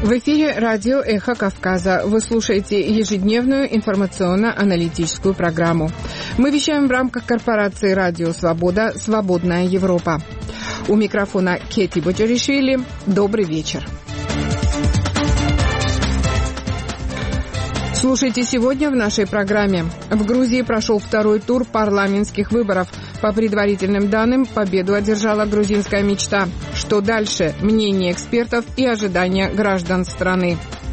В эфире радио «Эхо Кавказа». Вы слушаете ежедневную информационно-аналитическую программу. Мы вещаем в рамках корпорации «Радио Свобода. Свободная Европа». У микрофона Кети Боджаришвили. Добрый вечер. Слушайте сегодня в нашей программе. В Грузии прошел второй тур парламентских выборов. По предварительным данным, победу одержала грузинская мечта. Что дальше? Мнение экспертов и ожидания граждан страны.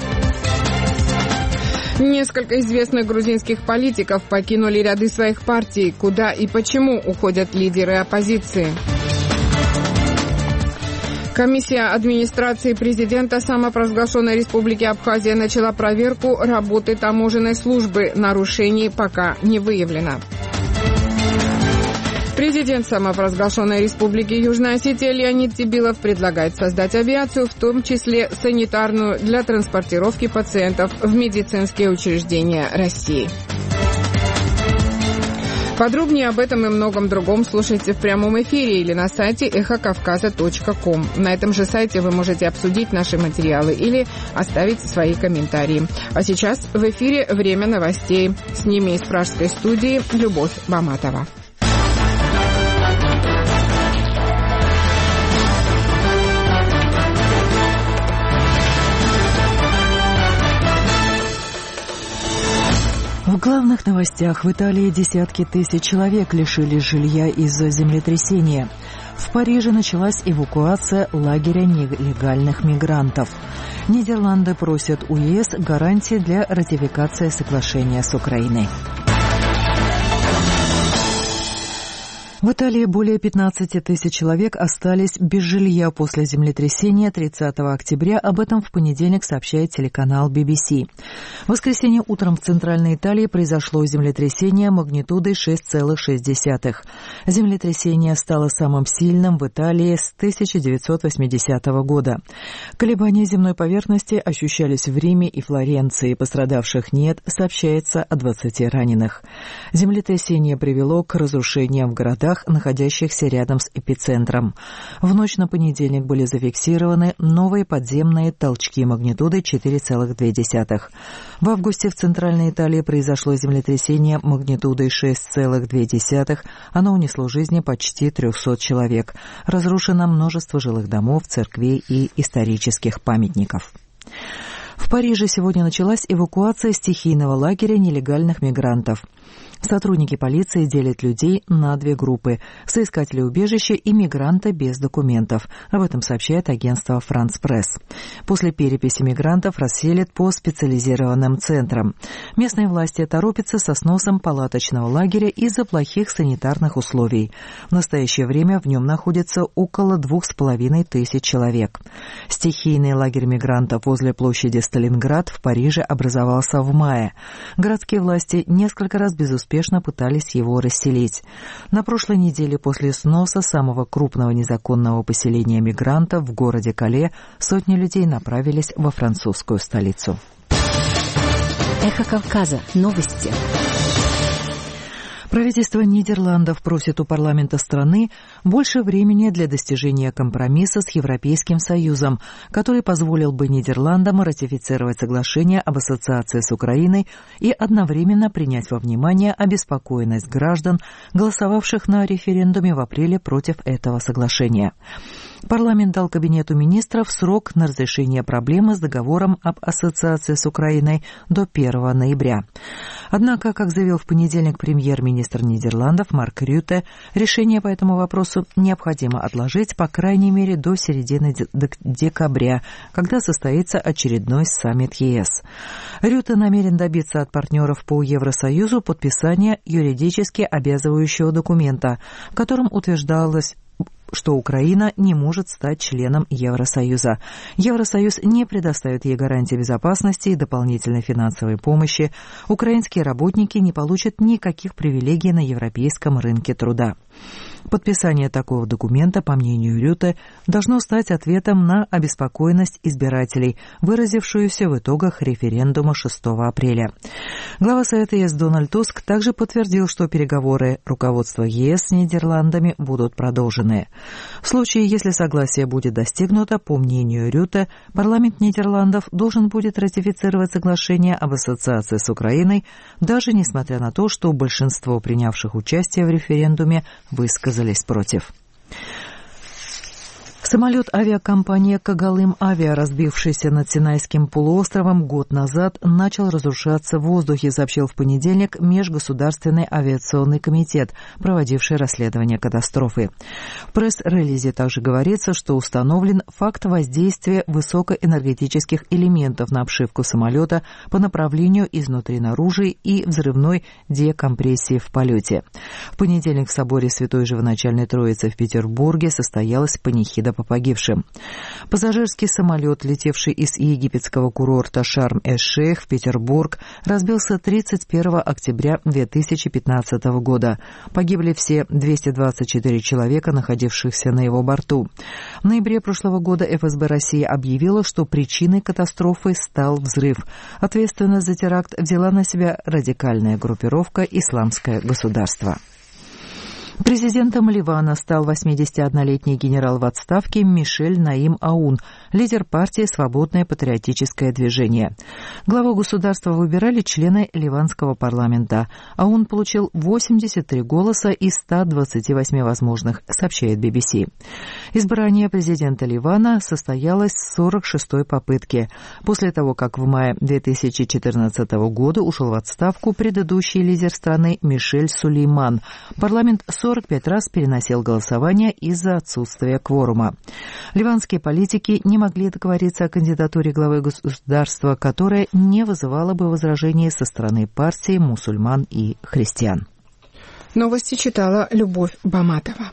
Несколько известных грузинских политиков покинули ряды своих партий. Куда и почему уходят лидеры оппозиции? Комиссия администрации президента самопровозглашенной Республики Абхазия начала проверку работы таможенной службы. Нарушений пока не выявлено. Президент самопровозглашенной Республики Южная Осетия Леонид Тибилов предлагает создать авиацию, в том числе санитарную, для транспортировки пациентов в медицинские учреждения России. Подробнее об этом и многом другом слушайте в прямом эфире или на сайте эхокавказа.ком. На этом же сайте вы можете обсудить наши материалы или оставить свои комментарии. А сейчас в эфире время новостей. С ними из пражской студии Любовь Баматова. В главных новостях: в Италии десятки тысяч человек лишились жилья из-за землетрясения. В Париже началась эвакуация лагеря нелегальных мигрантов. Нидерланды просят у ЕС гарантии для ратификации соглашения с Украиной. В Италии более 15 тысяч человек остались без жилья после землетрясения 30 октября. Об этом в понедельник сообщает телеканал BBC. В воскресенье утром в Центральной Италии произошло землетрясение магнитудой 6,6. Землетрясение стало самым сильным в Италии с 1980 года. Колебания земной поверхности ощущались в Риме и Флоренции. Пострадавших нет, сообщается о 20 раненых. Землетрясение привело к разрушениям в городах, находящихся рядом с эпицентром. В ночь на понедельник были зафиксированы новые подземные толчки магнитудой 4,2. В августе в Центральной Италии произошло землетрясение магнитудой 6,2. Оно унесло жизни почти 300 человек. Разрушено множество жилых домов, церквей и исторических памятников. В Париже сегодня началась эвакуация стихийного лагеря нелегальных мигрантов. Сотрудники полиции делят людей на две группы – соискатели убежища и мигранты без документов. Об этом сообщает агентство «Франс Пресс». После переписи мигрантов расселят по специализированным центрам. Местные власти торопятся со сносом палаточного лагеря из-за плохих санитарных условий. В настоящее время в нем находится около 2500 человек. Стихийный лагерь мигрантов возле площади Сталинград в Париже образовался в мае. Городские власти несколько раз безуспешно пытались его расселить. На прошлой неделе после сноса самого крупного незаконного поселения мигрантов в городе Кале сотни людей направились во французскую столицу. Эхо Кавказа. Новости. Правительство Нидерландов просит у парламента страны больше времени для достижения компромисса с Европейским Союзом, который позволил бы Нидерландам ратифицировать соглашение об ассоциации с Украиной и одновременно принять во внимание обеспокоенность граждан, голосовавших на референдуме в апреле против этого соглашения. Парламент дал Кабинету министров срок на разрешение проблемы с договором об ассоциации с Украиной до 1 ноября. Однако, как заявил в понедельник премьер-министр Нидерландов Марк Рюте, решение по этому вопросу необходимо отложить по крайней мере до середины декабря, когда состоится очередной саммит ЕС. Рюте намерен добиться от партнеров по Евросоюзу подписания юридически обязывающего документа, в котором утверждалось, что Украина не может стать членом Евросоюза. Евросоюз не предоставит ей гарантии безопасности и дополнительной финансовой помощи. Украинские работники не получат никаких привилегий на европейском рынке труда. Подписание такого документа, по мнению Рюте, должно стать ответом на обеспокоенность избирателей, выразившуюся в итогах референдума 6 апреля. Глава Совета ЕС Дональд Туск также подтвердил, что переговоры руководства ЕС с Нидерландами будут продолжены. В случае, если согласие будет достигнуто, по мнению Рюте, парламент Нидерландов должен будет ратифицировать соглашение об ассоциации с Украиной, даже несмотря на то, что большинство принявших участие в референдуме высказались против. Самолет авиакомпании «Когалым Авиа», разбившийся над Синайским полуостровом год назад, начал разрушаться в воздухе, сообщил в понедельник Межгосударственный авиационный комитет, проводивший расследование катастрофы. В пресс-релизе также говорится, что установлен факт воздействия высокоэнергетических элементов на обшивку самолета по направлению изнутри наружу и взрывной декомпрессии в полете. В понедельник в соборе Святой Живоначальной Троицы в Петербурге состоялась панихида по погибшим. Пассажирский самолет, летевший из египетского курорта Шарм-эш-Шейх в Петербург, разбился 31 октября 2015 года. Погибли все 224 человека, находившихся на его борту. В ноябре прошлого года ФСБ России объявила, что причиной катастрофы стал взрыв. Ответственность за теракт взяла на себя радикальная группировка «Исламское государство». Президентом Ливана стал 81-летний генерал в отставке Мишель Наим Аун, лидер партии «Свободное патриотическое движение». Главу государства выбирали члены ливанского парламента. Аун получил 83 голоса из 128 возможных, сообщает BBC. Избрание президента Ливана состоялось с 46-й попытки, после того, как в мае 2014 года ушел в отставку предыдущий лидер страны Мишель Сулейман. Парламент 45 раз переносил голосование из-за отсутствия кворума. Ливанские политики не могли договориться о кандидатуре главы государства, которая не вызывала бы возражений со стороны партии мусульман и христиан. Новости читала Любовь Баматова.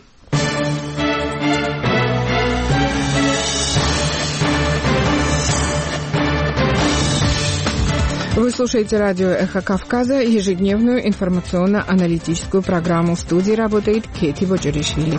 Вы слушаете радио «Эхо Кавказа», ежедневную информационно-аналитическую программу. В студии работает Кэти Боджеришвили.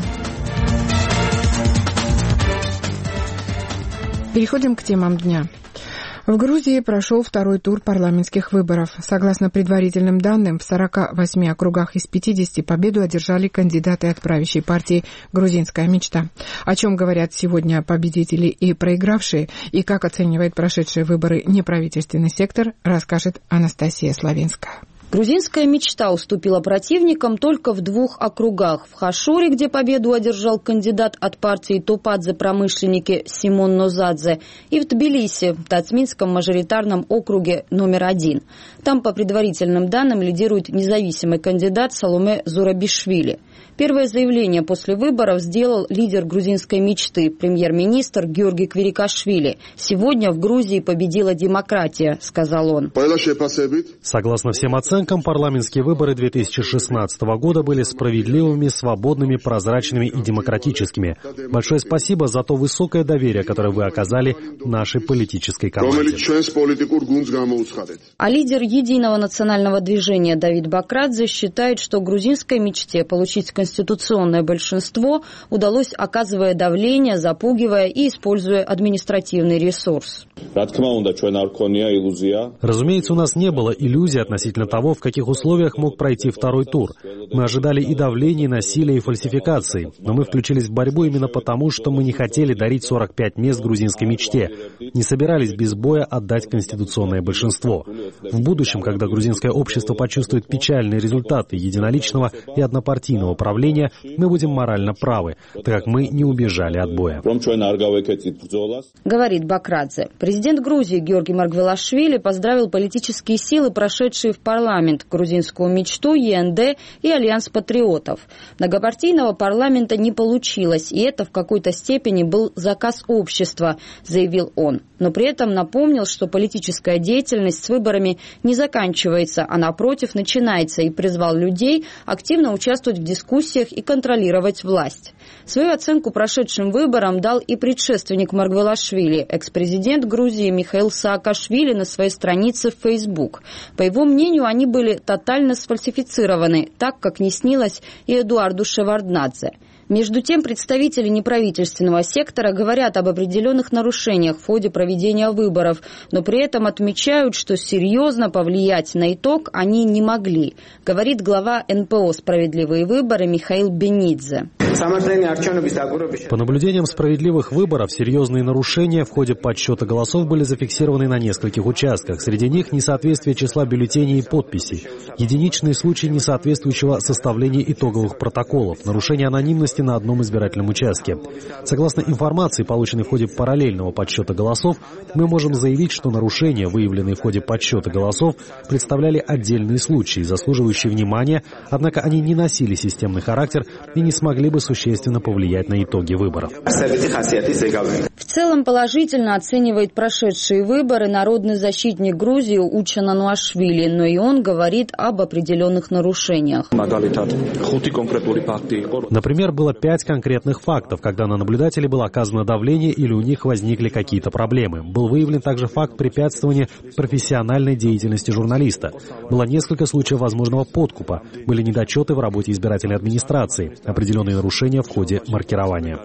Переходим к темам дня. В Грузии прошел второй тур парламентских выборов. Согласно предварительным данным, в 48 округах из 50 победу одержали кандидаты от правящей партии «Грузинская мечта». О чем говорят сегодня победители и проигравшие, и как оценивает прошедшие выборы неправительственный сектор, расскажет Анастасия Славинская. Грузинская мечта уступила противникам только в 2 округах. В Хашуре, где победу одержал кандидат от партии Топадзе-промышленники Симон Нозадзе, и в Тбилиси, в Тацминском мажоритарном округе номер 1. Там, по предварительным данным, лидирует независимый кандидат Саломе Зурабишвили. Первое заявление после выборов сделал лидер грузинской мечты, премьер-министр Георгий Квирикашвили. «Сегодня в Грузии победила демократия», — сказал он. Согласно всем оценкам, парламентские выборы 2016 года были справедливыми, свободными, прозрачными и демократическими. Большое спасибо за то высокое доверие, которое вы оказали нашей политической команде. А лидер Единого национального движения Давид Бакрадзе считает, что грузинской мечте получить конституционное большинство удалось, оказывая давление, запугивая и используя административный ресурс. Разумеется, у нас не было иллюзий относительно того, в каких условиях мог пройти второй тур. Мы ожидали и давления, и насилия, и фальсификаций. Но мы включились в борьбу именно потому, что мы не хотели дарить 45 мест грузинской мечте. Не собирались без боя отдать конституционное большинство. В будущем, когда грузинское общество почувствует печальные результаты единоличного и однопартийного правления, мы будем морально правы, так как мы не убежали от боя. Говорит Бакрадзе. Президент Грузии Георгий Маргвелашвили поздравил политические силы, прошедшие в парламент, грузинскую мечту, ЕНД и Альянс патриотов. Многопартийного парламента не получилось, и это в какой-то степени был заказ общества, заявил он. Но при этом напомнил, что политическая деятельность с выборами не заканчивается, а напротив начинается, и призвал людей активно участвовать в дискуссиях и контролировать власть. Свою оценку прошедшим выборам дал и предшественник Маргвелашвили, экс-президент Грузии Михаил Саакашвили на своей странице в Facebook. По его мнению, они они были тотально сфальсифицированы, так, как не снилось и Эдуарду Шеварднадзе. Между тем, представители неправительственного сектора говорят об определенных нарушениях в ходе проведения выборов, но при этом отмечают, что серьезно повлиять на итог они не могли, говорит глава НПО «Справедливые выборы» Михаил Бенидзе. По наблюдениям справедливых выборов, серьезные нарушения в ходе подсчета голосов были зафиксированы на нескольких участках. Среди них несоответствие числа бюллетеней и подписей, единичные случаи несоответствующего составления итоговых протоколов, нарушение анонимности на одном избирательном участке. Согласно информации, полученной в ходе параллельного подсчета голосов, мы можем заявить, что нарушения, выявленные в ходе подсчета голосов, представляли отдельные случаи, заслуживающие внимания, однако они не носили системный характер и не смогли бы существенно повлиять на итоги выборов. В целом положительно оценивает прошедшие выборы народный защитник Грузии Учан Ануашвили, но и он говорит об определенных нарушениях. Например, было 5 конкретных фактов, когда на наблюдателей было оказано давление или у них возникли какие-то проблемы. Был выявлен также факт препятствования профессиональной деятельности журналиста. Было несколько случаев возможного подкупа. Были недочеты в работе избирательной администрации, определенные нарушения в ходе маркирования.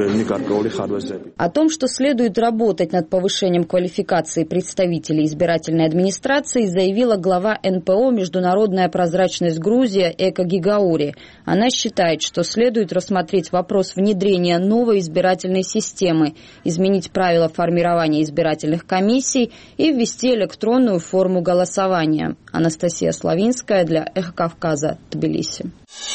О том, что следует работать над повышением квалификации представителей избирательной администрации, заявила глава НПО «Международная прозрачность Грузия» Эка Гигаури. Она считает, что следует рассмотреть вопрос внедрения новой избирательной системы, изменить правила формирования избирательных комиссий и ввести электронную форму голосования. Анастасия Славинская для Эхо Кавказа, Тбилиси.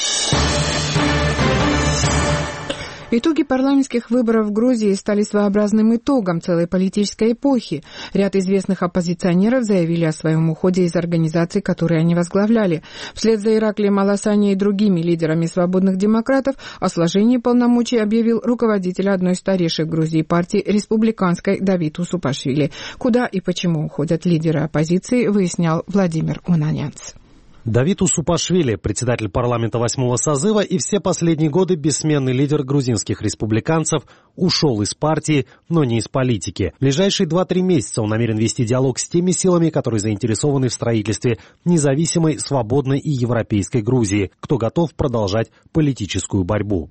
Итоги парламентских выборов в Грузии стали своеобразным итогом целой политической эпохи. Ряд известных оппозиционеров заявили о своем уходе из организаций, которые они возглавляли. Вслед за Ираклием Аласани и другими лидерами свободных демократов о сложении полномочий объявил руководитель одной из старейших в Грузии партий республиканской Давид Усупашвили. Куда и почему уходят лидеры оппозиции, выяснял Владимир Унанянц. Давид Усупашвили, председатель парламента 8-го созыва и все последние годы бессменный лидер грузинских республиканцев, ушел из партии, но не из политики. В ближайшие 2-3 месяца он намерен вести диалог с теми силами, которые заинтересованы в строительстве независимой, свободной и европейской Грузии, кто готов продолжать политическую борьбу.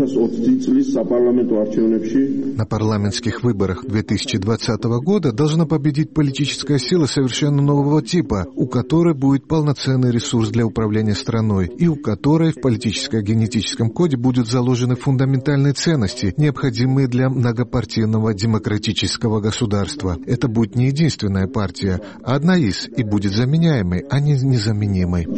На парламентских выборах 2020 года должна победить политическая сила совершенно нового типа, у которой будет полноценный ресурс для управления страной и у которой в политическо-генетическом коде будут заложены фундаментальные ценности, необходимые для многопартийного демократического государства. Это будет не единственная партия, а одна из, и будет заменяемой, а не незаменимой.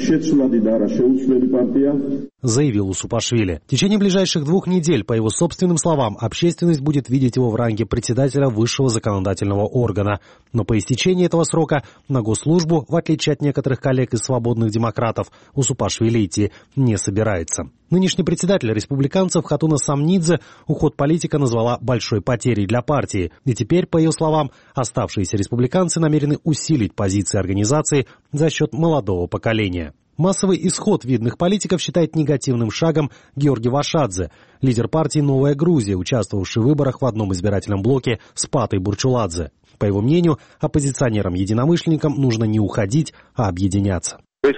Заявил Усупашвили. В течение ближайших 2 недель, по его собственным словам, общественность будет видеть его в ранге председателя высшего законодательного органа. Но по истечении этого срока на госслужбу, в отличие от некоторых коллег из свободных демократов, Усупашвили идти не собирается. Нынешний председатель республиканцев Хатуна Самнидзе уход политика назвала большой потерей для партии. И теперь, по ее словам, оставшиеся республиканцы намерены усилить позиции организации за счет молодого поколения. Массовый исход видных политиков считает негативным шагом Георгий Вашадзе, лидер партии «Новая Грузия», участвовавший в выборах в одном избирательном блоке с Патой Бурчуладзе. По его мнению, оппозиционерам-единомышленникам нужно не уходить, а объединяться.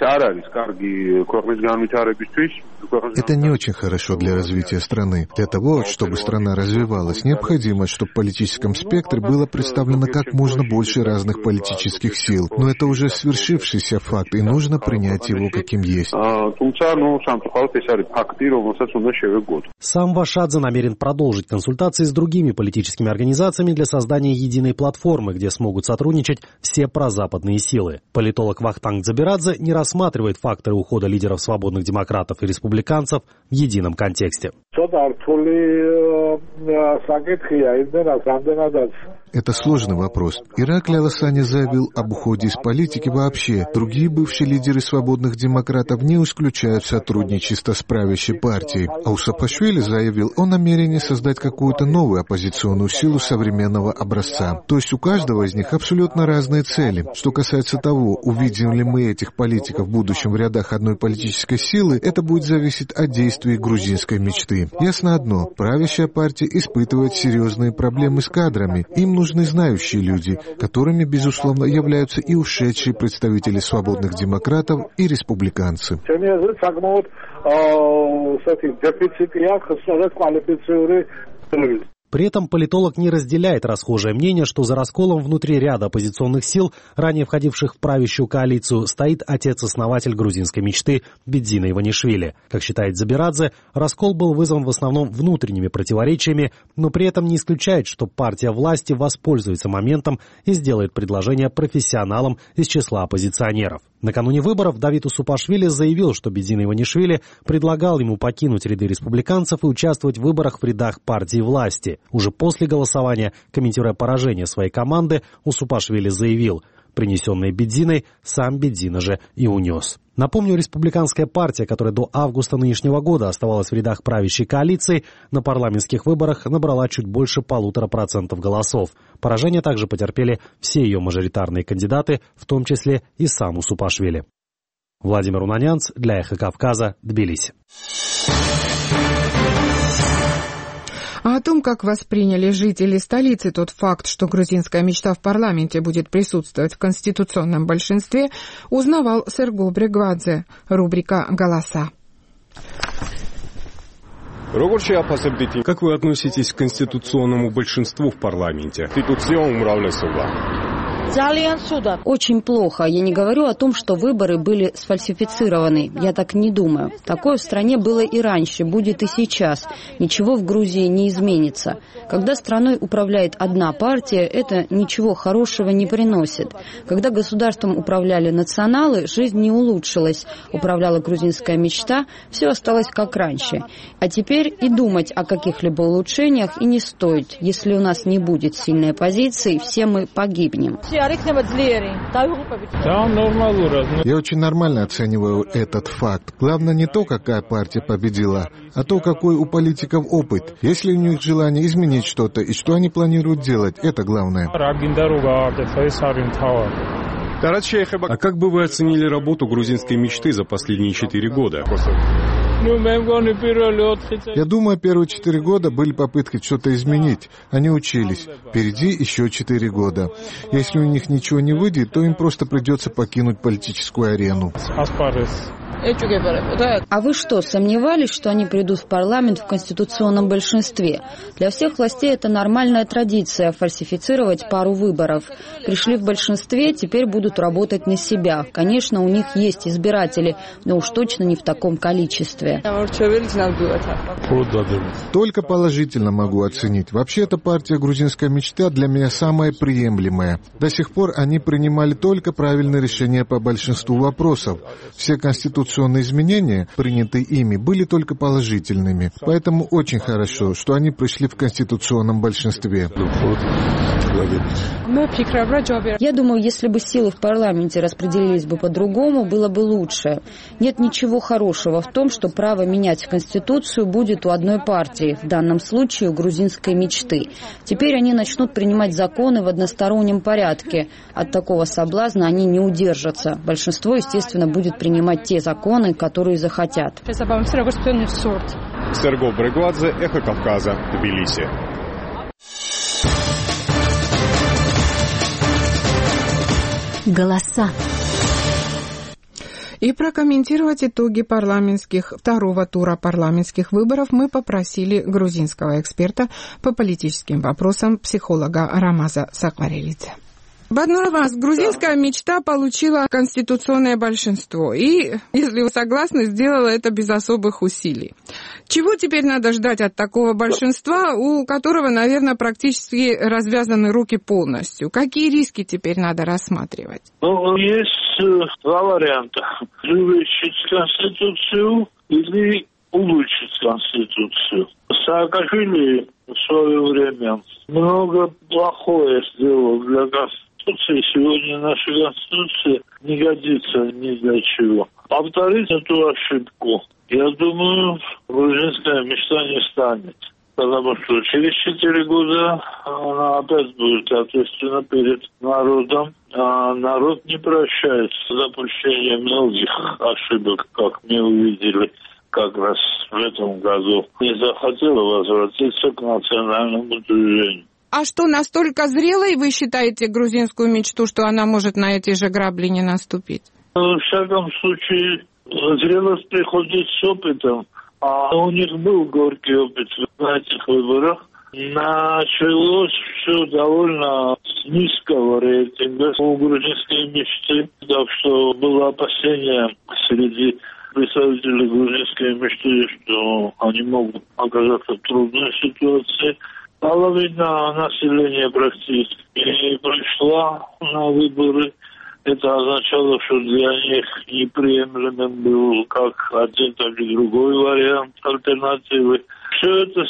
Это не очень хорошо для развития страны. Для того, чтобы страна развивалась, необходимо, чтобы в политическом спектре было представлено как можно больше разных политических сил. Но это уже свершившийся факт, и нужно принять его каким есть. Сам Вашадзе намерен продолжить консультации с другими политическими организациями для создания единой платформы, где смогут сотрудничать все прозападные силы. Политолог Вахтанг Дзабирадзе не рассматривает факторы ухода лидеров свободных демократов и республиканцев в едином контексте. Это сложный вопрос. Ираклий Аласани заявил об уходе из политики вообще. Другие бывшие лидеры свободных демократов не исключают сотрудничество с правящей партией. А Усупашвили заявил о намерении создать какую-то новую оппозиционную силу современного образца. То есть у каждого из них абсолютно разные цели. Что касается того, увидим ли мы этих политиков в будущем в рядах одной политической силы, это будет зависеть от действий грузинской мечты. Грузии. Ясно одно, правящая партия испытывает серьезные проблемы с кадрами. Им нужны знающие люди, которыми, безусловно, являются и ушедшие представители свободных демократов и республиканцы. При этом политолог не разделяет расхожее мнение, что за расколом внутри ряда оппозиционных сил, ранее входивших в правящую коалицию, стоит отец-основатель грузинской мечты Бедзина Иванишвили. Как считает Забирадзе, раскол был вызван в основном внутренними противоречиями, но при этом не исключает, что партия власти воспользуется моментом и сделает предложение профессионалам из числа оппозиционеров. Накануне выборов Давид Усупашвили заявил, что Бедзина Иванишвили предлагал ему покинуть ряды республиканцев и участвовать в выборах в рядах партии власти. Уже после голосования, комментируя поражение своей команды, Усупашвили заявил: принесенные Бедзиной сам Бедзина же и унес. Напомню, республиканская партия, которая до августа нынешнего года оставалась в рядах правящей коалиции, на парламентских выборах набрала чуть больше 1,5% голосов. Поражение также потерпели все ее мажоритарные кандидаты, в том числе и сам Усупашвили. Владимир Унанянц для «Эхо Кавказа», Тбилиси. А о том, как восприняли жители столицы тот факт, что грузинская мечта в парламенте будет присутствовать в конституционном большинстве, узнавал Серго Брегвадзе. Рубрика «Голоса». Как вы относитесь к конституционному большинству в парламенте? Очень плохо. Я не говорю о том, что выборы были сфальсифицированы. Я так не думаю. Такое в стране было и раньше, будет и сейчас. Ничего в Грузии не изменится. Когда страной управляет одна партия, это ничего хорошего не приносит. Когда государством управляли националы, жизнь не улучшилась. Управляла грузинская мечта, все осталось как раньше. А теперь и думать о каких-либо улучшениях и не стоит. Если у нас не будет сильной оппозиции, все мы погибнем. Я очень нормально оцениваю этот факт. Главное не то, какая партия победила, а то, какой у политиков опыт. Если у них желание изменить что-то и что они планируют делать, это главное. А как бы вы оценили работу грузинской мечты за последние 4 года? Я думаю, первые 4 года были попытки что-то изменить. Они учились. Впереди еще 4 года. Если у них ничего не выйдет, то им просто придется покинуть политическую арену. А вы что, сомневались, что они придут в парламент в конституционном большинстве? Для всех властей это нормальная традиция – фальсифицировать пару выборов. Пришли в большинстве, теперь будут работать на себя. Конечно, у них есть избиратели, но уж точно не в таком количестве. Только положительно могу оценить. Вообще, эта партия «Грузинская мечта» для меня самая приемлемая. До сих пор они принимали только правильные решения по большинству вопросов. Все конституционные изменения, принятые ими, были только положительными. Поэтому очень хорошо, что они пришли в конституционном большинстве. Я думаю, если бы силы в парламенте распределились бы по-другому, было бы лучше. Нет ничего хорошего в том, что право менять Конституцию будет у одной партии, в данном случае у грузинской мечты. Теперь они начнут принимать законы в одностороннем порядке. От такого соблазна они не удержатся. Большинство, естественно, будет принимать те законы, которые захотят. Серго Брегвадзе, «Эхо Кавказа», Тбилиси. Голоса. И прокомментировать итоги второго тура парламентских выборов мы попросили грузинского эксперта по политическим вопросам, психолога Рамаза Сакварелидзе. Баднурамаз, грузинская мечта получила конституционное большинство. И, если вы согласны, сделала это без особых усилий. Чего теперь надо ждать от такого большинства, у которого, наверное, практически развязаны руки полностью? Какие риски теперь надо рассматривать? Есть 2 варианта. Увеличить Конституцию или улучшить Конституцию. Саакашвили в свое время много плохое сделал для Конституции. Сегодня наша Конституция не годится ни для чего. Повторить эту ошибку, я думаю, грузинская мечта не станет. Потому что через 4 года она опять будет ответственна перед народом. А народ не прощает допущения многих ошибок, как мы увидели как раз в этом году не захотела возвратиться к национальному движению. А что, настолько зрелой вы считаете грузинскую мечту, что она может на эти же грабли не наступить? В всяком случае, зрелость приходит с опытом. А у них был горький опыт на этих выборах. Началось все довольно с низкого рейтинга у грузинской мечты, так что было опасение среди представителей грузинской мечты, что они могут оказаться в трудной ситуации. Половина населения практически пришла на выборы. Это означало, что для них неприемлемым был как один, так и другой вариант альтернативы. Все это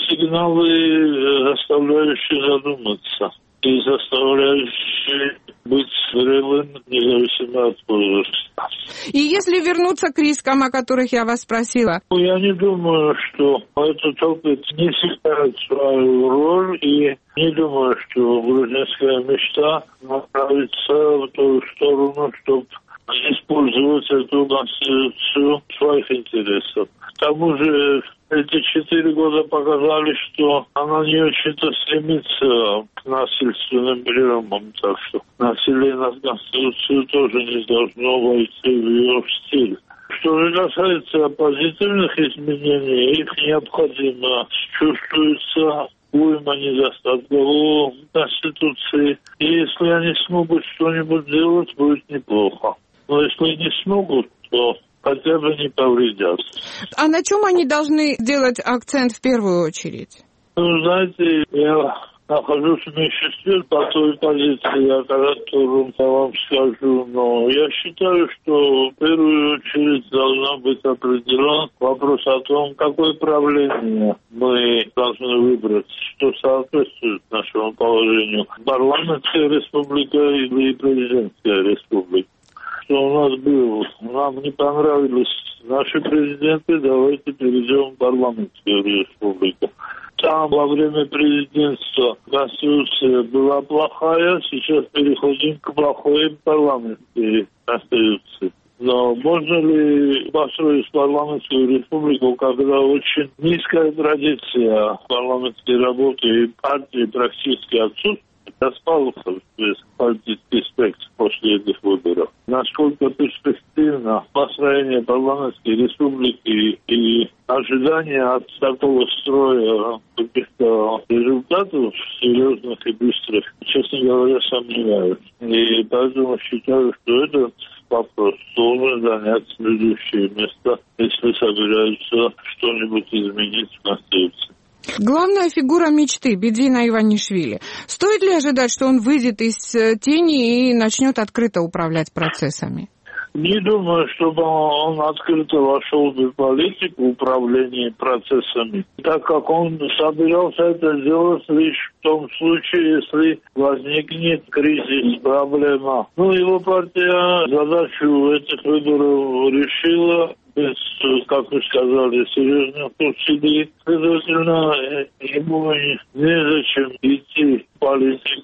сигналы, заставляющие задуматься и заставляющие быть зрелым, независимо от возраста. И если вернуться к рискам, о которых я вас спросила? Я не думаю, что этот опыт не сыграет свою роль, и не думаю, что грузинская мечта направится в ту сторону, чтобы использовать эту конституцию в своих интересах. К тому же эти 4 года показали, что она не очень-то стремится к насильственным приемам, так что насилие в Конституцию тоже не должно войти в ее стиль. Что же касается позитивных изменений, их необходимо. Чувствуется уйма недостатков в Конституции. И если они смогут что-нибудь делать, будет неплохо. Но если не смогут, то хотя бы не повредят. А на чем они должны делать акцент в первую очередь? Знаете, я нахожусь в меньшинстве по той позиции, о которой я вам скажу, но я считаю, что в первую очередь должна быть определен вопрос о том, какое правление мы должны выбрать, что соответствует нашему положению. Парламентская республика или президентская республика. Что у нас было, нам не понравились наши президенты, давайте перейдем в парламентскую республику. Там во время президентства конституция была плохая, сейчас переходим к плохой парламентской конституции. Но можно ли построить парламентскую республику, когда очень низкая традиция парламентской работы и партии практически отсутствует? Распался весь политический спектр после этих выборов. Насколько перспективно построение парламентской республики и ожидания от такого строя каких-то результатов серьезных и быстрых, честно говоря, сомневаюсь. И поэтому считаю, что этот вопрос должен занять следующее место, если собираются что-нибудь изменить в Конституции. Главная фигура мечты Бедзина Иванишвили. Стоит ли ожидать, что он выйдет из тени и начнет открыто управлять процессами? Не думаю, чтобы он открыто вошел в политику управления процессами, так как он собирался это сделать лишь в том случае, если возникнет кризис, проблема. Его партия задачу этих выборов решила без, как вы сказали, серьезных усилий. Следовательно, ему незачем идти в политику.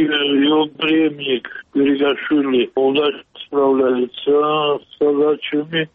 Его преемник Григашвили удачно справляется с задачами,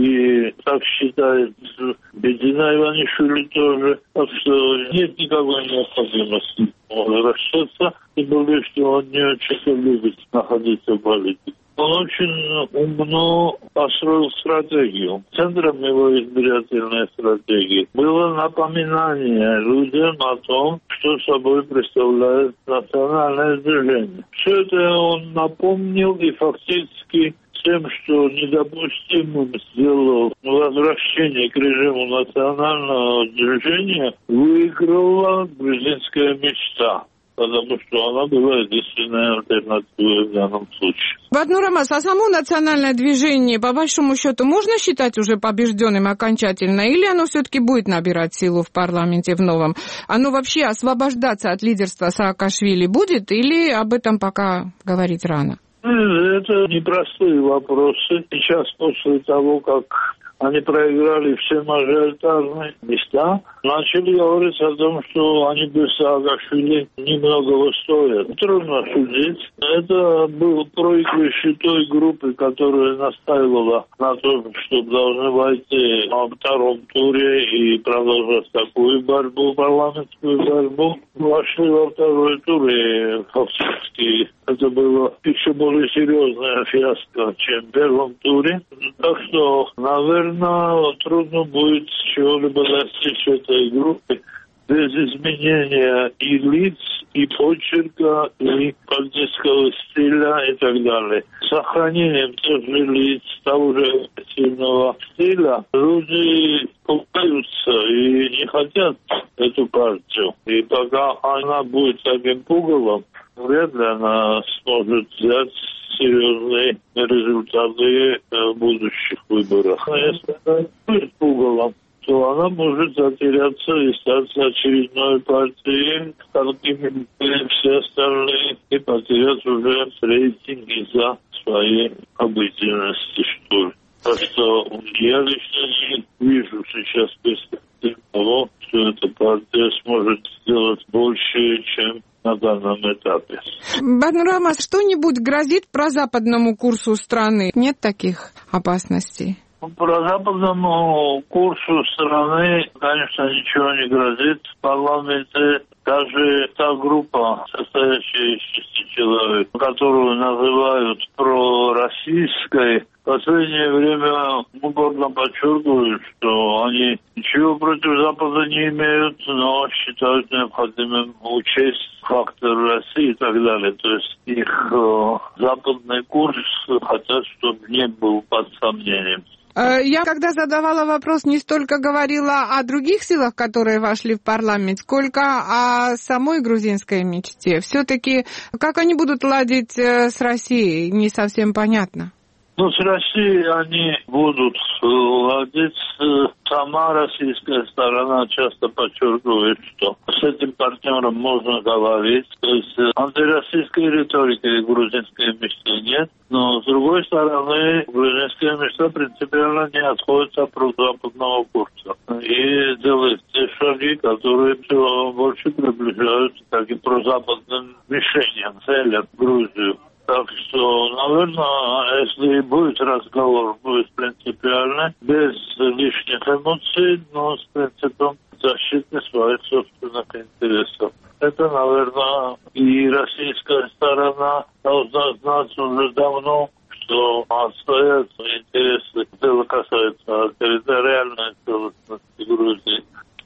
и так считает Бедзина Иванишвили тоже. Так что нет никакой необходимости возвращаться, тем более, что он не очень любит находиться в политике. Он очень умно построил стратегию. Центром его избирательной стратегии было напоминание людям о том, что собой представляет национальное движение. Все это он напомнил и фактически тем, что недопустимым сделал возвращение к режиму национального движения, выиграла грузинская мечта. Потому что она была единственной альтернативой в данном случае. Баднур Амаз, а само национальное движение, по большому счету, можно считать уже побежденным окончательно? Или оно все-таки будет набирать силу в парламенте в новом? Оно вообще освобождаться от лидерства Саакашвили будет? Или об этом пока говорить рано? Это непростые вопросы. Сейчас, после того, как они проиграли все мажоритарные места, начали говорить о том, что они без Саакашвили немного стоят. Трудно судить. Это был проигрыш той группы, которая настаивала на том, что должны войти во втором туре и продолжать такую борьбу, парламентскую борьбу. Вошли во второй тур, и фактически это было еще более серьезная фиаско, чем в первом туре. Так что, наверное, трудно будет чего-либо достичь этой группы без изменения и лиц, и почерка, и политического стиля и так далее. С сохранением тех же лиц, того же сильного стиля, люди пугаются и не хотят эту партию. И пока она будет таким пугалом, вряд ли она сможет взять серьезные результаты в будущих выборах. Но если она будет пугалом, то она может затеряться и стать очередной партией, какими были все остальные, и потерять уже рейтинг из-за своей обыденности, что ли. Так что я лично не вижу сейчас перспектив того, что эта партия сможет сделать больше, чем на данном этапе. Барнур Алмаз, что-нибудь грозит прозападному курсу страны? Нет таких опасностей? Про западному курсу страны, конечно, ничего не грозит. В парламенте даже та группа, состоящая из 6 человек, которую называют пророссийской, в последнее время упорно подчеркивают, что они ничего против Запада не имеют, но считают необходимым учесть фактор России и так далее. То есть их западный курс хотят, чтобы не был под сомнением. Я, когда задавала вопрос, не столько говорила о других силах, которые вошли в парламент, сколько о самой грузинской мечте. Все-таки, как они будут ладить с Россией, не совсем понятно. Ну, с Россией они будут ладить. Сама российская сторона часто подчеркивает, что с этим партнером можно говорить. То есть антироссийской риторики и грузинской мечты нет. Но, с другой стороны, грузинская мечта принципиально не отходит от прозападного курса. И делает те шаги, которые все больше приближаются к таким прозападным мишеням, целям Грузию. Так что, наверное, если будет разговор, будет принципиально, без лишних эмоций, но с принципом защиты своих собственных интересов. Это, наверное, и российская сторона должна знать уже давно, что отстоят интересы, дело касается территориальной целостности Грузии.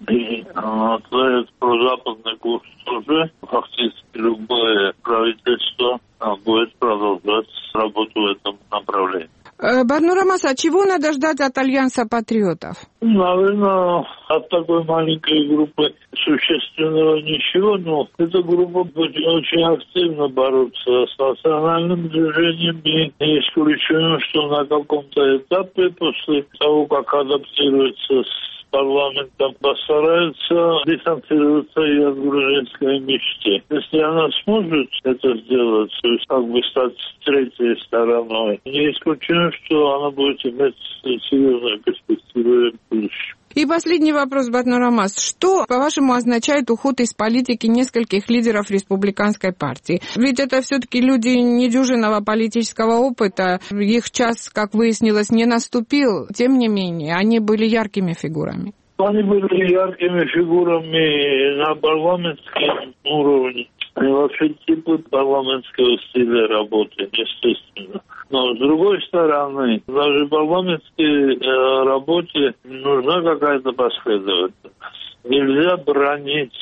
И отстоят прозападный курс тоже. Фактически любое правительство будет продолжать работу в этом направлении. Барнур Алмаз, а чего надо ждать от Альянса патриотов? Наверное, от такой маленькой группы существенного ничего, но эта группа будет очень активно бороться с национальным движением, и не исключено, что на каком-то этапе, после того, как адаптируется с парламентом, постарается дистанцироваться и от грузинской мечты. Если она сможет это сделать, то есть как бы стать третьей стороной, не исключено, что она будет иметь серьезную перспективу в будущем. И последний вопрос, Барнур Алмаз. Что, по-вашему, означает уход из политики нескольких лидеров республиканской партии? Ведь это все-таки люди недюжинного политического опыта. Их час, как выяснилось, не наступил. Тем не менее, они были яркими фигурами. Они были яркими фигурами на парламентском уровне. И вообще типы парламентского стиля работы, естественно. Но с другой стороны, даже в парламентской работе нужна какая-то последовательность. Нельзя бронить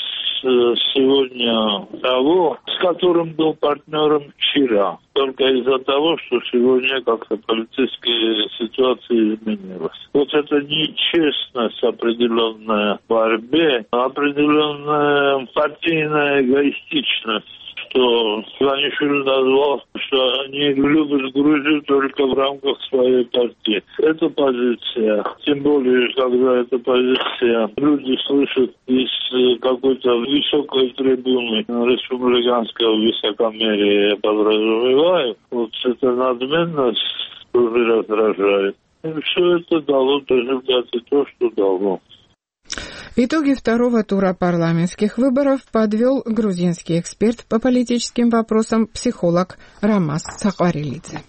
сегодня того, с которым был партнером вчера, только из-за того, что сегодня как-то политическая ситуация изменилась. Вот это нечестность определенная в борьбе, определенная партийная эгоистичность, что Иванишвили назвал, что они любят Грузию только в рамках своей партии. Эта позиция, тем более, когда эта позиция люди слышат из какой-то высокой трибуны республиканского высокомерия, я подразумеваю, вот эта надменность тоже раздражает. И все это дало результаты, то, что дало. Итоги второго тура парламентских выборов подвел грузинский эксперт по политическим вопросам, психолог Рамаз Сахварелидзе.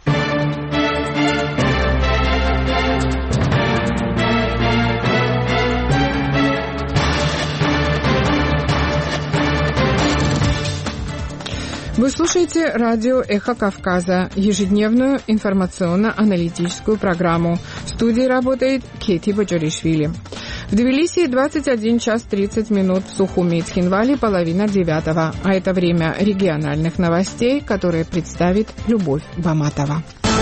Вы слушаете радио «Эхо Кавказа», ежедневную информационно-аналитическую программу. В студии работает Кети Бочаришвили. В Тбилиси 21 час 30 минут, в Сухуми и Цхинвале половина 9, а это время региональных новостей, которые представит Любовь Баматова.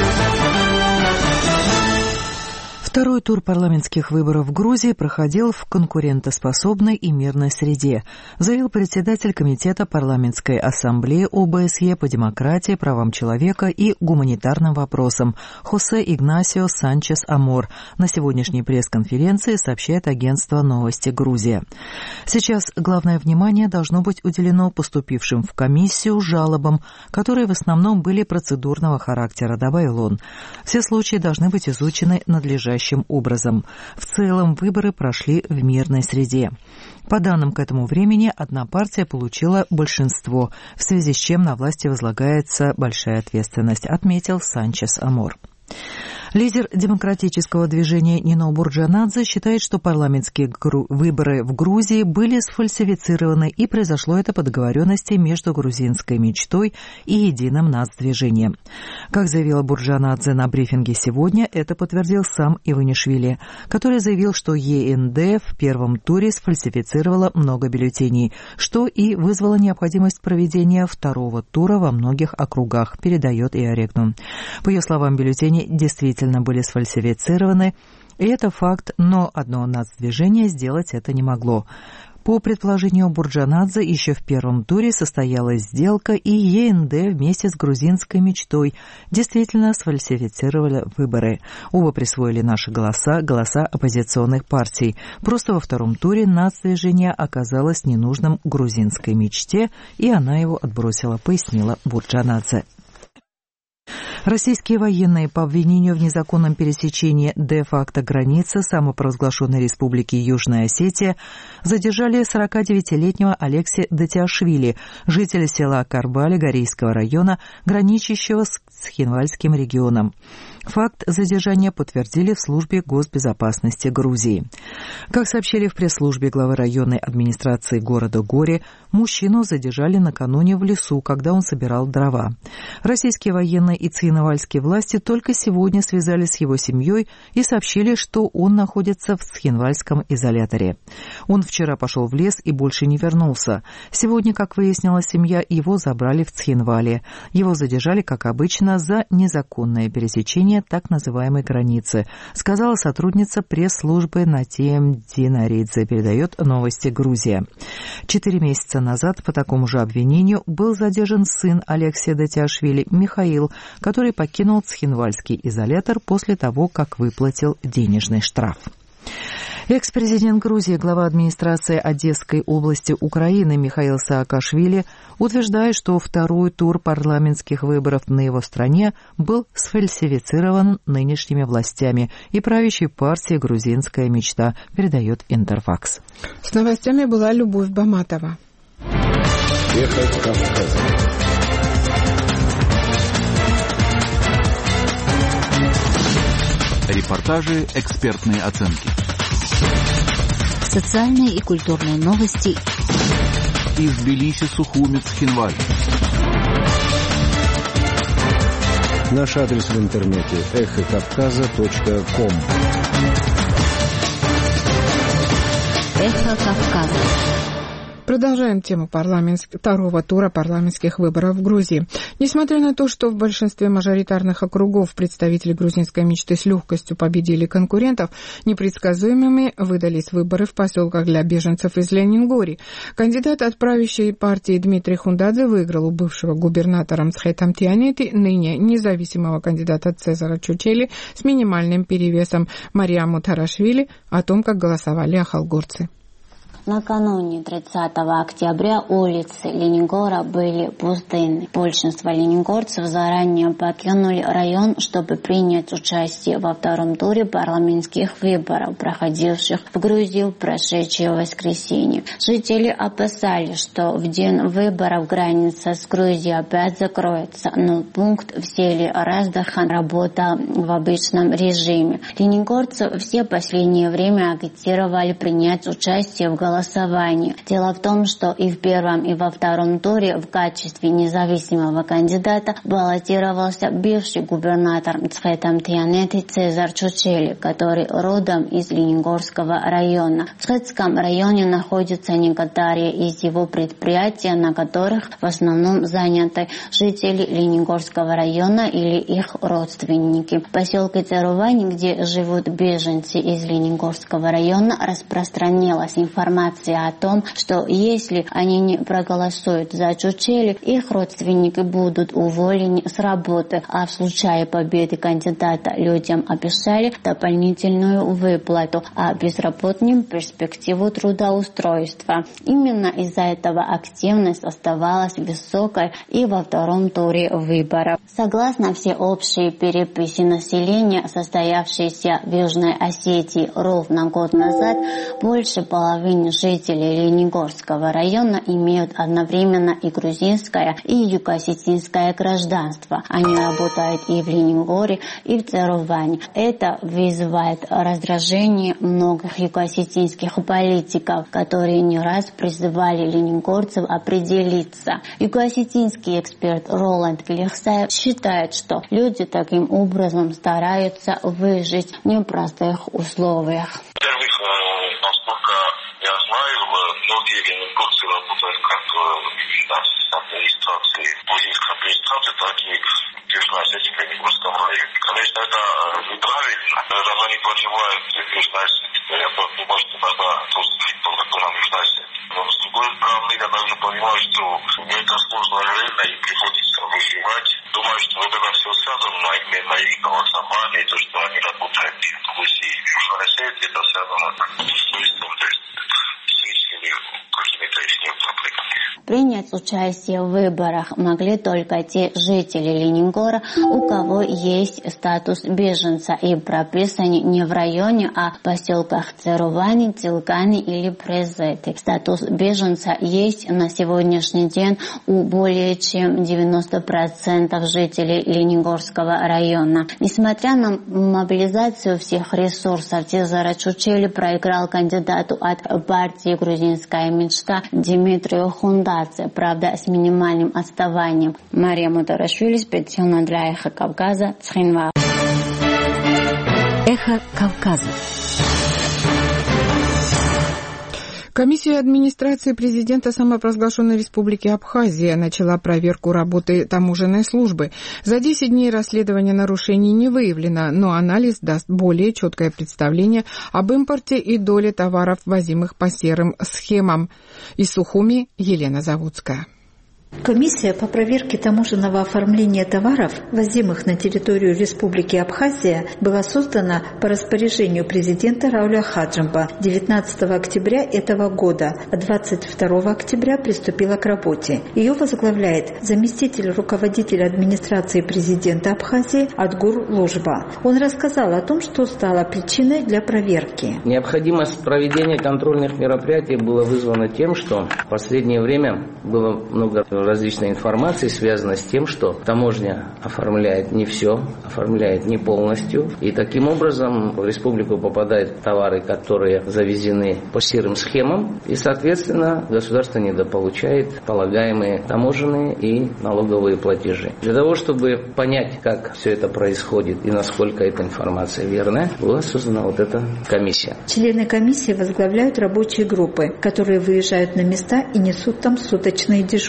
Второй тур парламентских выборов в Грузии проходил в конкурентоспособной и мирной среде, заявил председатель Комитета парламентской ассамблеи ОБСЕ по демократии, правам человека и гуманитарным вопросам Хосе Игнасио Санчес Амор на сегодняшней пресс-конференции, сообщает агентство «Новости Грузия». Сейчас главное внимание должно быть уделено поступившим в комиссию жалобам, которые в основном были процедурного характера, добавил он. Все случаи должны быть изучены надлежащим образом. В целом выборы прошли в мирной среде. По данным к этому времени, одна партия получила большинство, в связи с чем на власти возлагается большая ответственность, отметил Санчес Амор. Лидер демократического движения Нино Бурджанадзе считает, что парламентские выборы в Грузии были сфальсифицированы, и произошло это по договоренности между грузинской мечтой и единым нацдвижением. Как заявила Бурджанадзе на брифинге сегодня, это подтвердил сам Иванишвили, который заявил, что ЕНД в первом туре сфальсифицировала много бюллетеней, что и вызвало необходимость проведения второго тура во многих округах, передает Иорегну. По ее словам, бюллетени действительно были сфальсифицированы, и это факт, но одно нацдвижение сделать это не могло. По предположению Бурджанадзе, еще в первом туре состоялась сделка, и ЕНД вместе с грузинской мечтой действительно сфальсифицировали выборы. Оба присвоили наши голоса, голоса оппозиционных партий. Просто во втором туре нацдвижение оказалось ненужным грузинской мечте, и она его отбросила, пояснила Бурджанадзе. Российские военные по обвинению в незаконном пересечении де-факто границы самопровозглашенной республики Южная Осетия задержали 49-летнего Алексея Датиашвили, жителя села Карбали Горейского района, граничащего с Цхинвальским регионом. Факт задержания подтвердили в службе госбезопасности Грузии. Как сообщили в пресс-службе главы районной администрации города Гори, мужчину задержали накануне в лесу, когда он собирал дрова. Российские военные и цхинвальские власти только сегодня связались с его семьей и сообщили, что он находится в Цхинвальском изоляторе. Он вчера пошел в лес и больше не вернулся. Сегодня, как выяснила семья, его забрали в Цхинвале. Его задержали, как обычно, за незаконное пересечение так называемой границы, сказала сотрудница пресс-службы Натием Динаридзе, передает «Новости Грузия». 4 месяца назад по такому же обвинению был задержан сын Алексея Датиашвили Михаил, который покинул Цхинвальский изолятор после того, как выплатил денежный штраф. Экс-президент Грузии, глава администрации Одесской области Украины Михаил Саакашвили утверждает, что второй тур парламентских выборов на его стране был сфальсифицирован нынешними властями и правящей партией «Грузинская мечта», передает Интерфакс. С новостями была Любовь Баматова. Эхо Кавказа. Репортажи, экспертные оценки. Социальные и культурные новости. Из Тбилиси, Сухуми, Цхинваль. Наш адрес в интернете эхокавказа.ком. Эхо Кавказа. Продолжаем тему второго тура парламентских выборов в Грузии. Несмотря на то, что в большинстве мажоритарных округов представители грузинской мечты с легкостью победили конкурентов, непредсказуемыми выдались выборы в поселках для беженцев из Ленингори. Кандидат от правящей партии Дмитрий Хундадзе выиграл у бывшего губернатора Мцхетам Тианети, ныне независимого кандидата Цезара Чучели с минимальным перевесом Мариаму Тарашвили, о том, как голосовали ахалгорцы. Накануне 30 октября улицы Лениногора были пустынны. Большинство лениногорцев заранее покинули район, чтобы принять участие во втором туре парламентских выборов, проходивших в Грузии в прошедшее воскресенье. Жители опасались, что в день выборов граница с Грузией опять закроется, но пункт в селе Раздахан работал в обычном режиме. Лениногорцы все последнее время агитировали принять участие в голосовании. Дело в том, что и в первом, и во втором туре в качестве независимого кандидата баллотировался бывший губернатор Цхетам-Тианеты Цезар Чучели, который родом из Лениногорского района. В Цхетском районе находятся некоторые из его предприятий, на которых в основном заняты жители Лениногорского района или их родственники. В поселке Церувани, где живут беженцы из Лениногорского района, распространилась информация о том, что если они не проголосуют за Чучели, их родственники будут уволены с работы, а в случае победы кандидата людям обещали дополнительную выплату, а безработным перспективу трудоустройства. Именно из-за этого активность оставалась высокой и во втором туре выборов. Согласно всеобщей переписи населения, состоявшейся в Южной Осетии ровно год назад, больше половины жителей Лениногорского района имеют одновременно и грузинское, и юго-осетинское гражданство. Они работают и в Лениногоре, и в Церувани. Это вызывает раздражение многих юго-осетинских политиков, которые не раз призывали лениногорцев определиться. Юго-осетинский эксперт Роланд Гелихсаев считает, что люди таким образом стараются выжить в непростых условиях. Многие лениногорцы работают как в администрации, грузинской администрации, так и в Южной Осетии, в Лениногорском районе. Конечно, это неправильно. Раз они проживают в Южной Осетии, я думаю, что надо просто жить по законам Южной Осетии. Но с другой стороны, я также понимаю, что это сложное время и приходится выживать. Думаю, что вот это все связано именно и голосование, и то, что они работают в Грузии, в Южной Осетии, это связано Принять участие в выборах могли только те жители Лениногора, у кого есть статус беженца и прописаны не в районе, а в поселках Церувани, Цилкани или Презеты. Статус беженца есть на сегодняшний день у более чем 90% жителей Лениногорского района. Несмотря на мобилизацию всех ресурсов, Цезар Чучели проиграл кандидату от партии «Грузинская мечта» Димитрию Хундадзе, правда, с минимальным отставанием. Мария Мутарашвили, специально для «Эхо Кавказа», Цхинвал. «Эхо Кавказа». Комиссия администрации президента самопровозглашенной республики Абхазия начала проверку работы таможенной службы. За 10 дней расследования нарушений не выявлено, но анализ даст более четкое представление об импорте и доле товаров, возимых по серым схемам. Из Сухуми Елена Заводская. Комиссия по проверке таможенного оформления товаров, возимых на территорию Республики Абхазия, была создана по распоряжению президента Рауля Хаджимба 19 октября этого года, а 22 октября приступила к работе. Ее возглавляет заместитель руководителя администрации президента Абхазии Адгур Лужба. Он рассказал о том, что стало причиной для проверки. Необходимость проведения контрольных мероприятий была вызвана тем, что в последнее время было много различной информации, связанной с тем, что таможня оформляет не все, оформляет не полностью. И таким образом в республику попадают товары, которые завезены по серым схемам. И, соответственно, государство недополучает полагаемые таможенные и налоговые платежи. Для того, чтобы понять, как все это происходит и насколько эта информация верная, была создана вот эта комиссия. Члены комиссии возглавляют рабочие группы, которые выезжают на места и несут там суточные дежурства.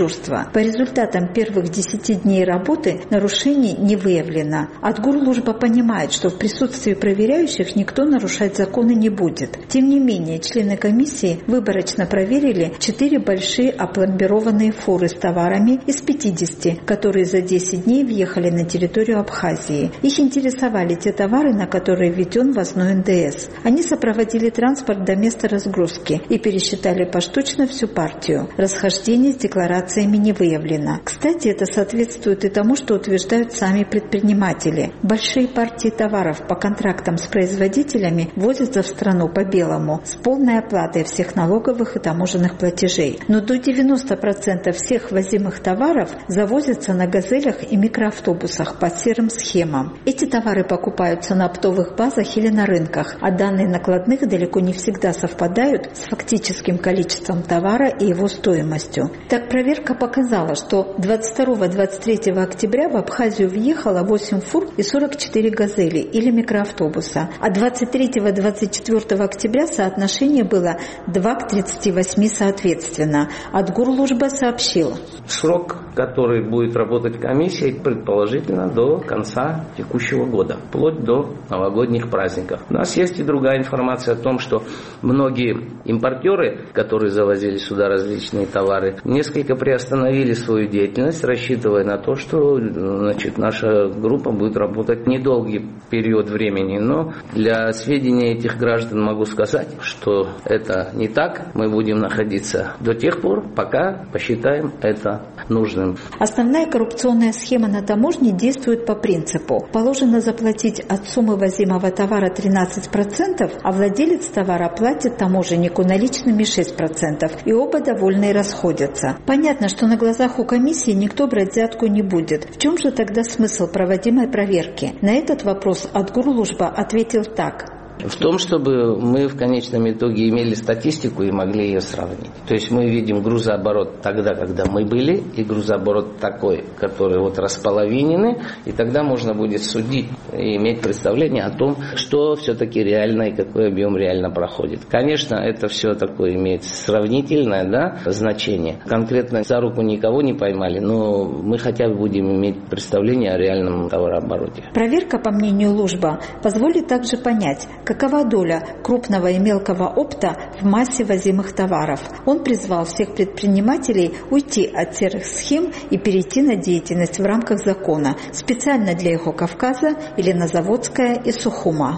Лукашенко. По результатам первых 10 дней работы нарушений не выявлено. Адгурлужба понимает, что в присутствии проверяющих никто нарушать законы не будет. Тем не менее, члены комиссии выборочно проверили 4 большие опломбированные фуры с товарами из 50, которые за 10 дней въехали на территорию Абхазии. Их интересовали те товары, на которые введен ввозной НДС. Они сопроводили транспорт до места разгрузки и пересчитали поштучно всю партию. Расхождений с декларациями не выявлено. Кстати, это соответствует и тому, что утверждают сами предприниматели. Большие партии товаров по контрактам с производителями возятся в страну по белому с полной оплатой всех налоговых и таможенных платежей. Но до 90% всех возимых товаров завозятся на газелях и микроавтобусах по серым схемам. Эти товары покупаются на оптовых базах или на рынках, а данные накладных далеко не всегда совпадают с фактическим количеством товара и его стоимостью. Так, проверка показала, что 22-23 октября в Абхазию въехало 8 фур и 44 газели или микроавтобуса, а 23-24 октября соотношение было 2 к 38 соответственно. Адгурлужба сообщила. Срок, который будет работать комиссия, предположительно до конца текущего года, вплоть до новогодних праздников. У нас есть и другая информация о том, что многие импортеры, которые завозили сюда различные товары, несколько приостановили свою деятельность, рассчитывая на то, что наша группа будет работать недолгий период времени. Но для сведения этих граждан могу сказать, что это не так. Мы будем находиться до тех пор, пока посчитаем это нужным. Основная коррупционная схема на таможне действует по принципу: положено заплатить от суммы возимого товара 13%, а владелец товара платит таможеннику наличными 6%, и оба довольны и расходятся. Понятно, что на глазах у комиссии никто брать взятку не будет. В чем же тогда смысл проводимой проверки? На этот вопрос Адгурлужба ответил так. В том, чтобы мы в конечном итоге имели статистику и могли ее сравнить. То есть мы видим грузооборот тогда, когда мы были, и грузооборот такой, который располовинены, и тогда можно будет судить и иметь представление о том, что все-таки реально и какой объем реально проходит. Конечно, это все такое имеет сравнительное значение. Конкретно за руку никого не поймали, но мы хотя бы будем иметь представление о реальном товарообороте. Проверка, по мнению Лужба, позволит также понять, какова доля крупного и мелкого опта в массе возимых товаров. Он призвал всех предпринимателей уйти от серых схем и перейти на деятельность в рамках закона, специально для Кавказа или на Заводское и Сухума.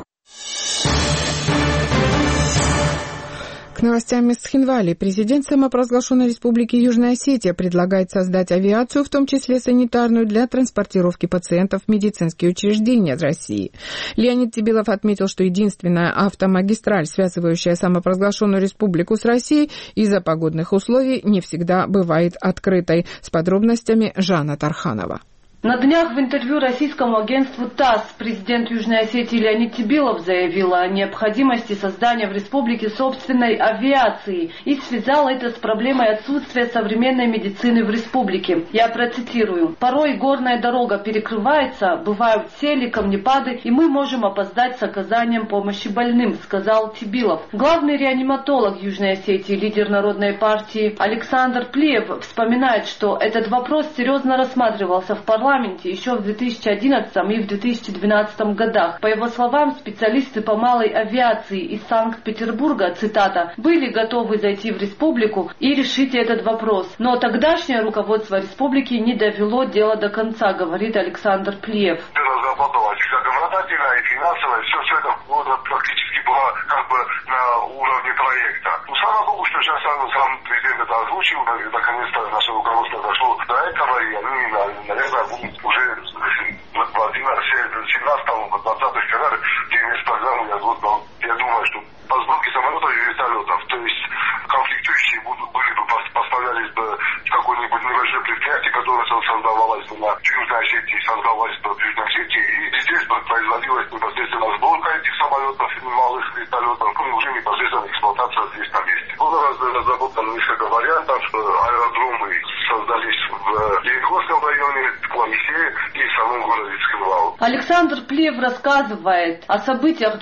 К новостям из Цхинвали. Президент самопровозглашенной республики Южная Осетия предлагает создать авиацию, в том числе санитарную, для транспортировки пациентов в медицинские учреждения России. Леонид Тебилов отметил, что единственная автомагистраль, связывающая самопровозглашенную республику с Россией, из-за погодных условий не всегда бывает открытой. С подробностями Жанна Тарханова. На днях в интервью российскому агентству ТАСС президент Южной Осетии Леонид Тебилов заявил о необходимости создания в республике собственной авиации и связал это с проблемой отсутствия современной медицины в республике. Я процитирую. «Порой горная дорога перекрывается, бывают сели, камнепады, и мы можем опоздать с оказанием помощи больным», сказал Тебилов. Главный реаниматолог Южной Осетии, лидер Народной партии Александр Плиев вспоминает, что этот вопрос серьезно рассматривался в парламенте еще в 2011 и в 2012 годах. По его словам, специалисты по малой авиации из Санкт-Петербурга, цитата, были готовы зайти в республику и решить этот вопрос. Но тогдашнее руководство республики не довело дело до конца, говорит Александр Плиев. Разрабатывалась законодательно и финансово, все это практически было на уровне проекта. Слава Богу, что сейчас сам президент это озвучил, наконец-то наше руководство дошло до этого, и они, наверное, будут уже в 17-20 годах через программу, я думаю, что по сборке самолетов и вертолетов, то есть конфликтующие были бы поставлялись бы в какое-нибудь небольшое предприятие, которое создавалось бы на Южной Осетии, создавалось бы в Южной Осетии, и здесь бы производилась непосредственно сборка этих самолетов и малых вертолетов, и уже непосредственно эксплуатация здесь на месте. Было разработано несколько вариантов, аэродромы создались в Египте, Свердловском районе, в Кламсе и в самом городе Цхинвал. Александр Плиев рассказывает о событиях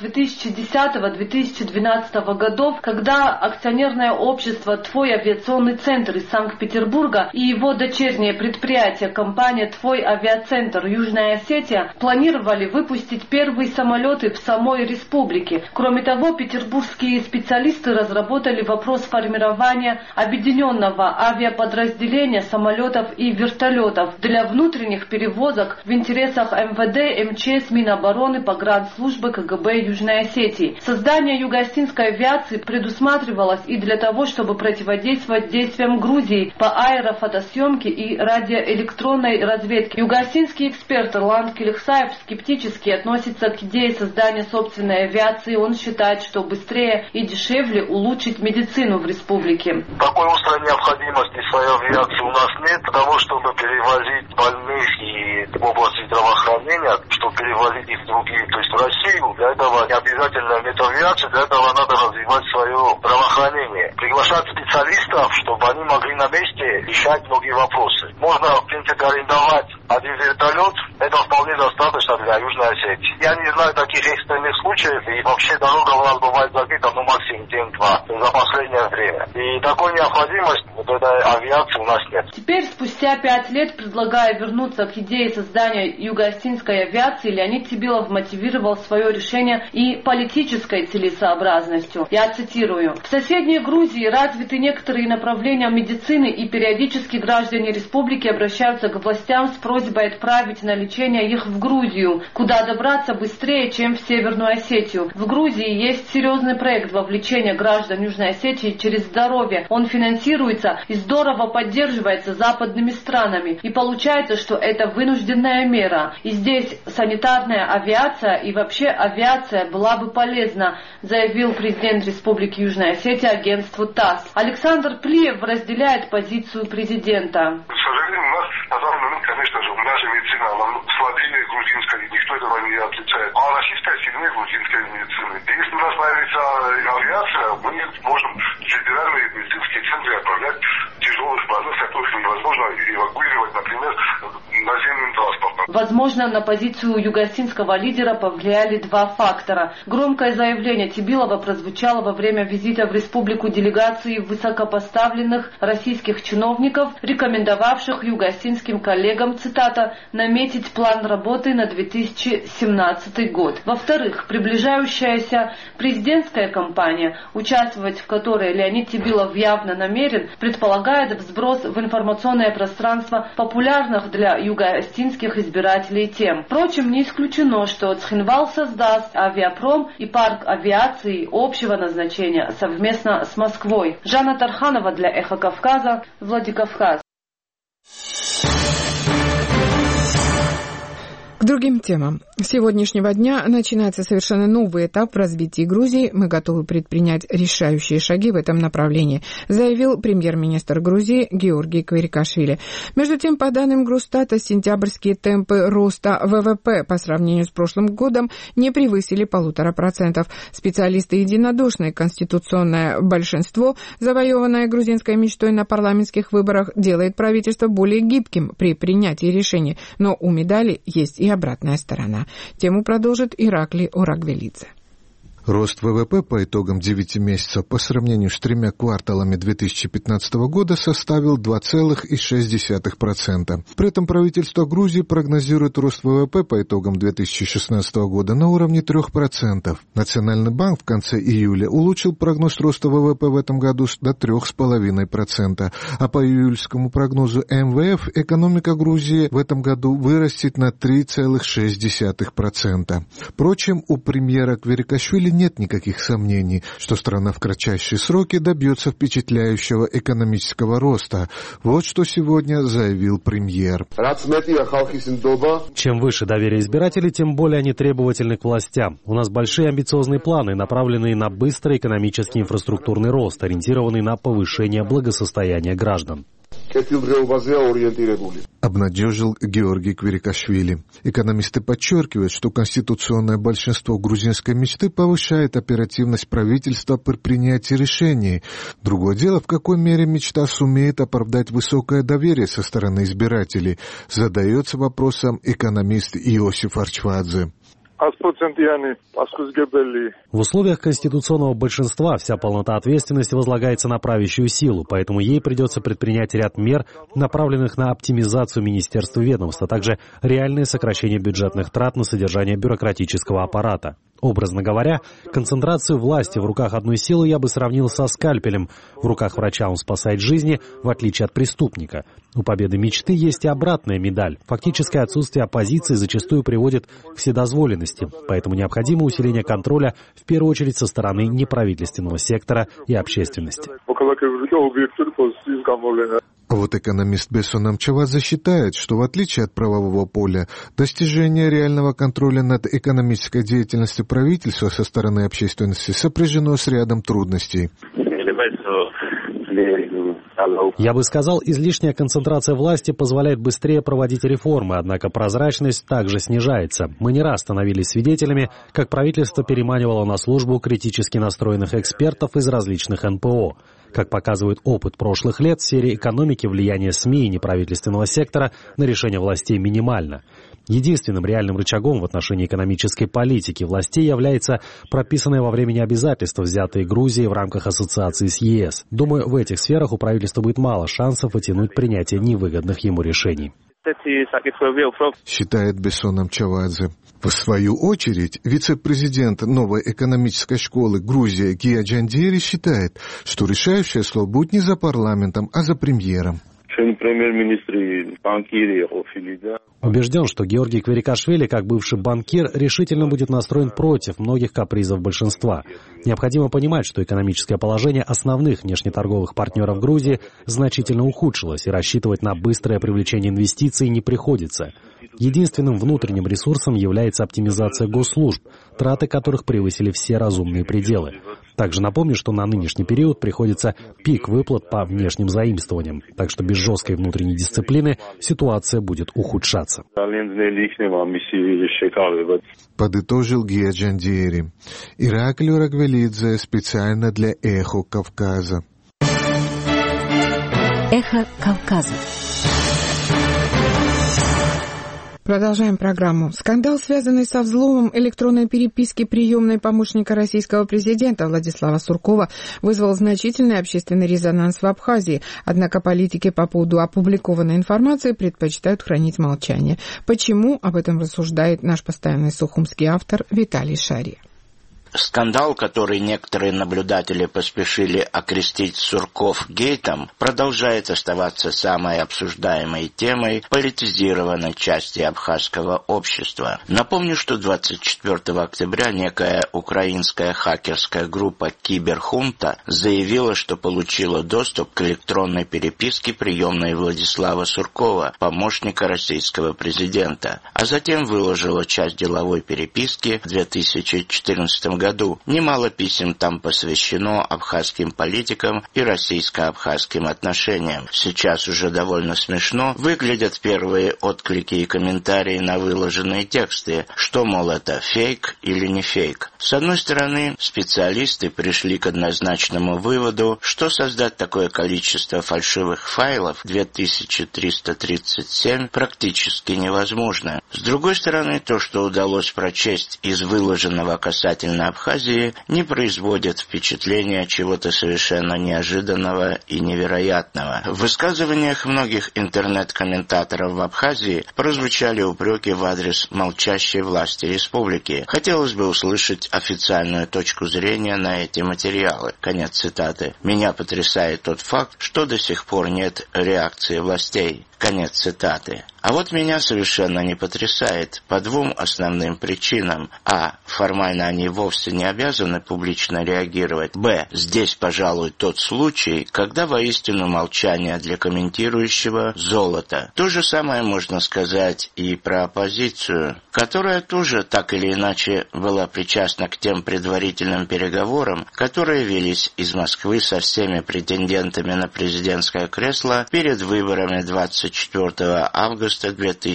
2010-2012 годов, когда акционерное общество «Твой авиационный центр» из Санкт-Петербурга и его дочернее предприятие компания «Твой авиацентр» Южная Осетия планировали выпустить первые самолеты в самой республике. Кроме того, петербургские специалисты разработали вопрос формирования объединенного авиаподразделения самолетов и вертолетов для внутренних перевозок в интересах МВД, МЧС, Минобороны, Погранслужбы, КГБ Южной Осетии. Создание юго-осетинской авиации предусматривалось и для того, чтобы противодействовать действиям Грузии по аэрофотосъемке и радиоэлектронной разведке. Юго-осетинский эксперт Ирланд Келихсаев скептически относится к идее создания собственной авиации. Он считает, что быстрее и дешевле улучшить медицину в республике. Такой острой необходимости своей авиации у нас нет, для того, чтобы перевозить больных и в области здравоохранения, чтобы перевозить их в другие, то есть в Россию. Для этого не обязательно медавиация, для этого надо развивать свое здравоохранение. Приглашать специалистов, чтобы они могли на месте решать многие вопросы. Можно, в принципе, арендовать один вертолет, это вполне достаточно для Южной Осетии. Я не знаю таких экстренных случаев, и вообще дорога у нас бывает закрыта, максимум день-два за последнее время. И такой необходимости вот этой авиации у нас нет. Теперь, спустя 5 лет, предлагая вернуться к идее создания юго-осетинской авиации, Леонид Тибилов мотивировал свое решение и политической целесообразностью. Я цитирую. «В соседней Грузии развиты некоторые направления медицины, и периодически граждане республики обращаются к властям с просьбой отправить на лечение их в Грузию, куда добраться быстрее, чем в Северную Осетию. В Грузии есть серьезный проект вовлечения граждан Южной Осетии через здоровье. Он финансируется и здорово поддерживается западными странами. И получается, что это вынужденная мера. И здесь санитарная авиация и вообще авиация была бы полезна», заявил президент Республики Южная Осетия агентству ТАСС. Александр Плиев разделяет позицию президента. К сожалению, у нас на данный момент, конечно же, наша медицина слабее грузинской, никто этого не отличает. А российская сильнее грузинской медицины. И если у нас появится авиация, мы можем в федеральные медицинские центры отправлять тяжелых больных, которых невозможно эвакуировать, например, наземным транспортом. Возможно, на позицию юго-осетинского лидера повлияли два фактора. Громкое заявление Тибилова прозвучало во время визита в республику делегации высокопоставленных российских чиновников, рекомендовавших юго-осетинским коллегам, цитата, «наметить план работы на 2017 год». Во-вторых, приближающаяся президентская кампания, участвовать в которой Леонид Тибилов явно намерен, предполагает взброс в информационное пространство популярных для юго-осетинских избирателей тем. Впрочем, не исключено, что Цхинвал создаст авиапром и парк авиации общего назначения совместно с Москвой. Жанна Тарханова для «Эхо Кавказа», Владикавказ. К другим темам. С сегодняшнего дня начинается совершенно новый этап в развитии Грузии. Мы готовы предпринять решающие шаги в этом направлении, заявил премьер-министр Грузии Георгий Кверикашвили. Между тем, по данным Грустата, сентябрьские темпы роста ВВП по сравнению с прошлым годом не превысили 1,5%. Специалисты единодушны. Конституционное большинство, завоеванное грузинской мечтой на парламентских выборах, делает правительство более гибким при принятии решений. Но у медали есть и обратная сторона. Тему продолжит Ираклий Орагвелидзе. Рост ВВП по итогам 9 месяцев по сравнению с 3 кварталами 2015 года составил 2,6%. При этом правительство Грузии прогнозирует рост ВВП по итогам 2016 года на уровне 3%. Национальный банк в конце июля улучшил прогноз роста ВВП в этом году до 3,5%, а по июльскому прогнозу МВФ экономика Грузии в этом году вырастет на 3,6%. Впрочем, у премьера Кверикашвили нет никаких сомнений, что страна в кратчайшие сроки добьется впечатляющего экономического роста. Вот что сегодня заявил премьер. Чем выше доверие избирателей, тем более они требовательны к властям. У нас большие амбициозные планы, направленные на быстрый экономический инфраструктурный рост, ориентированный на повышение благосостояния граждан. обнадежил Георгий Квирикашвили. Экономисты подчеркивают, что конституционное большинство грузинской мечты повышает оперативность правительства при принятии решений. Другое дело, в какой мере мечта сумеет оправдать высокое доверие со стороны избирателей, задается вопросом экономист Иосиф Арчвадзе. В условиях конституционного большинства вся полнота ответственности возлагается на правящую силу, поэтому ей придется предпринять ряд мер, направленных на оптимизацию министерств и ведомств, а также реальное сокращение бюджетных трат на содержание бюрократического аппарата. Образно говоря, концентрацию власти в руках одной силы я бы сравнил со скальпелем. В руках врача он спасает жизни, в отличие от преступника. У победы мечты есть и обратная медаль. Фактическое отсутствие оппозиции зачастую приводит к вседозволенности, поэтому необходимо усиление контроля, в первую очередь со стороны неправительственного сектора и общественности. А вот экономист Бессон Амчавадзе считает, что в отличие от правового поля, достижение реального контроля над экономической деятельностью правительства со стороны общественности сопряжено с рядом трудностей. Я бы сказал, излишняя концентрация власти позволяет быстрее проводить реформы, однако прозрачность также снижается. Мы не раз становились свидетелями, как правительство переманивало на службу критически настроенных экспертов из различных НПО. Как показывает опыт прошлых лет, в сфере экономики влияние СМИ и неправительственного сектора на решение властей минимально. Единственным реальным рычагом в отношении экономической политики властей является прописанное во времени обязательства, взятые Грузией в рамках ассоциации с ЕС. Думаю, в этих сферах у правительства будет мало шансов оттянуть принятие невыгодных ему решений. Считает Бессон Амчавадзе. В свою очередь, вице-президент новой экономической школы Грузия Гия Джандиери считает, что решающее слово будет не за парламентом, а за премьером. Убежден, что Георгий Квирикашвили, как бывший банкир, решительно будет настроен против многих капризов большинства. Необходимо понимать, что экономическое положение основных внешнеторговых партнеров Грузии значительно ухудшилось, и рассчитывать на быстрое привлечение инвестиций не приходится. Единственным внутренним ресурсом является оптимизация госслужб, траты которых превысили все разумные пределы. Также напомню, что на нынешний период приходится пик выплат по внешним заимствованиям, так что без жесткой внутренней дисциплины ситуация будет ухудшаться. Подытожил Гия Джандиери. Ираклий Рагвелидзе специально для «Эхо Кавказа». «Эхо Кавказа». Продолжаем программу. Скандал, связанный со взломом электронной переписки приемной помощника российского президента Владислава Суркова, вызвал значительный общественный резонанс в Абхазии. Однако политики по поводу опубликованной информации предпочитают хранить молчание. Почему? Об этом рассуждает наш постоянный сухумский автор Виталий Шария. Скандал, который некоторые наблюдатели поспешили окрестить Сурков-гейтом, продолжает оставаться самой обсуждаемой темой политизированной части абхазского общества. Напомню, что 24 октября некая украинская хакерская группа «Киберхунта» заявила, что получила доступ к электронной переписке приемной Владислава Суркова, помощника российского президента, а затем выложила часть деловой переписки в 2014 году. Немало писем там посвящено абхазским политикам и российско-абхазским отношениям. Сейчас уже довольно смешно выглядят первые отклики и комментарии на выложенные тексты, что, мол, это фейк или не фейк. С одной стороны, специалисты пришли к однозначному выводу, что создать такое количество фальшивых файлов, 2337, практически невозможно. С другой стороны, то, что удалось прочесть из выложенного касательно Абхазии, не производит впечатления чего-то совершенно неожиданного и невероятного. В высказываниях многих интернет-комментаторов в Абхазии прозвучали упреки в адрес молчащей власти республики. Хотелось бы услышать официальную точку зрения на эти материалы. Конец цитаты. «Меня потрясает тот факт, что до сих пор нет реакции властей». Конец цитаты. А вот меня совершенно не потрясает по двум основным причинам. А. Формально они вовсе не обязаны публично реагировать. Б. Здесь, пожалуй, тот случай, когда воистину молчание для комментирующего – золото. То же самое можно сказать и про оппозицию. которая тоже так или иначе была причастна к тем предварительным переговорам, которые велись из Москвы со всеми претендентами на президентское кресло перед выборами 24 августа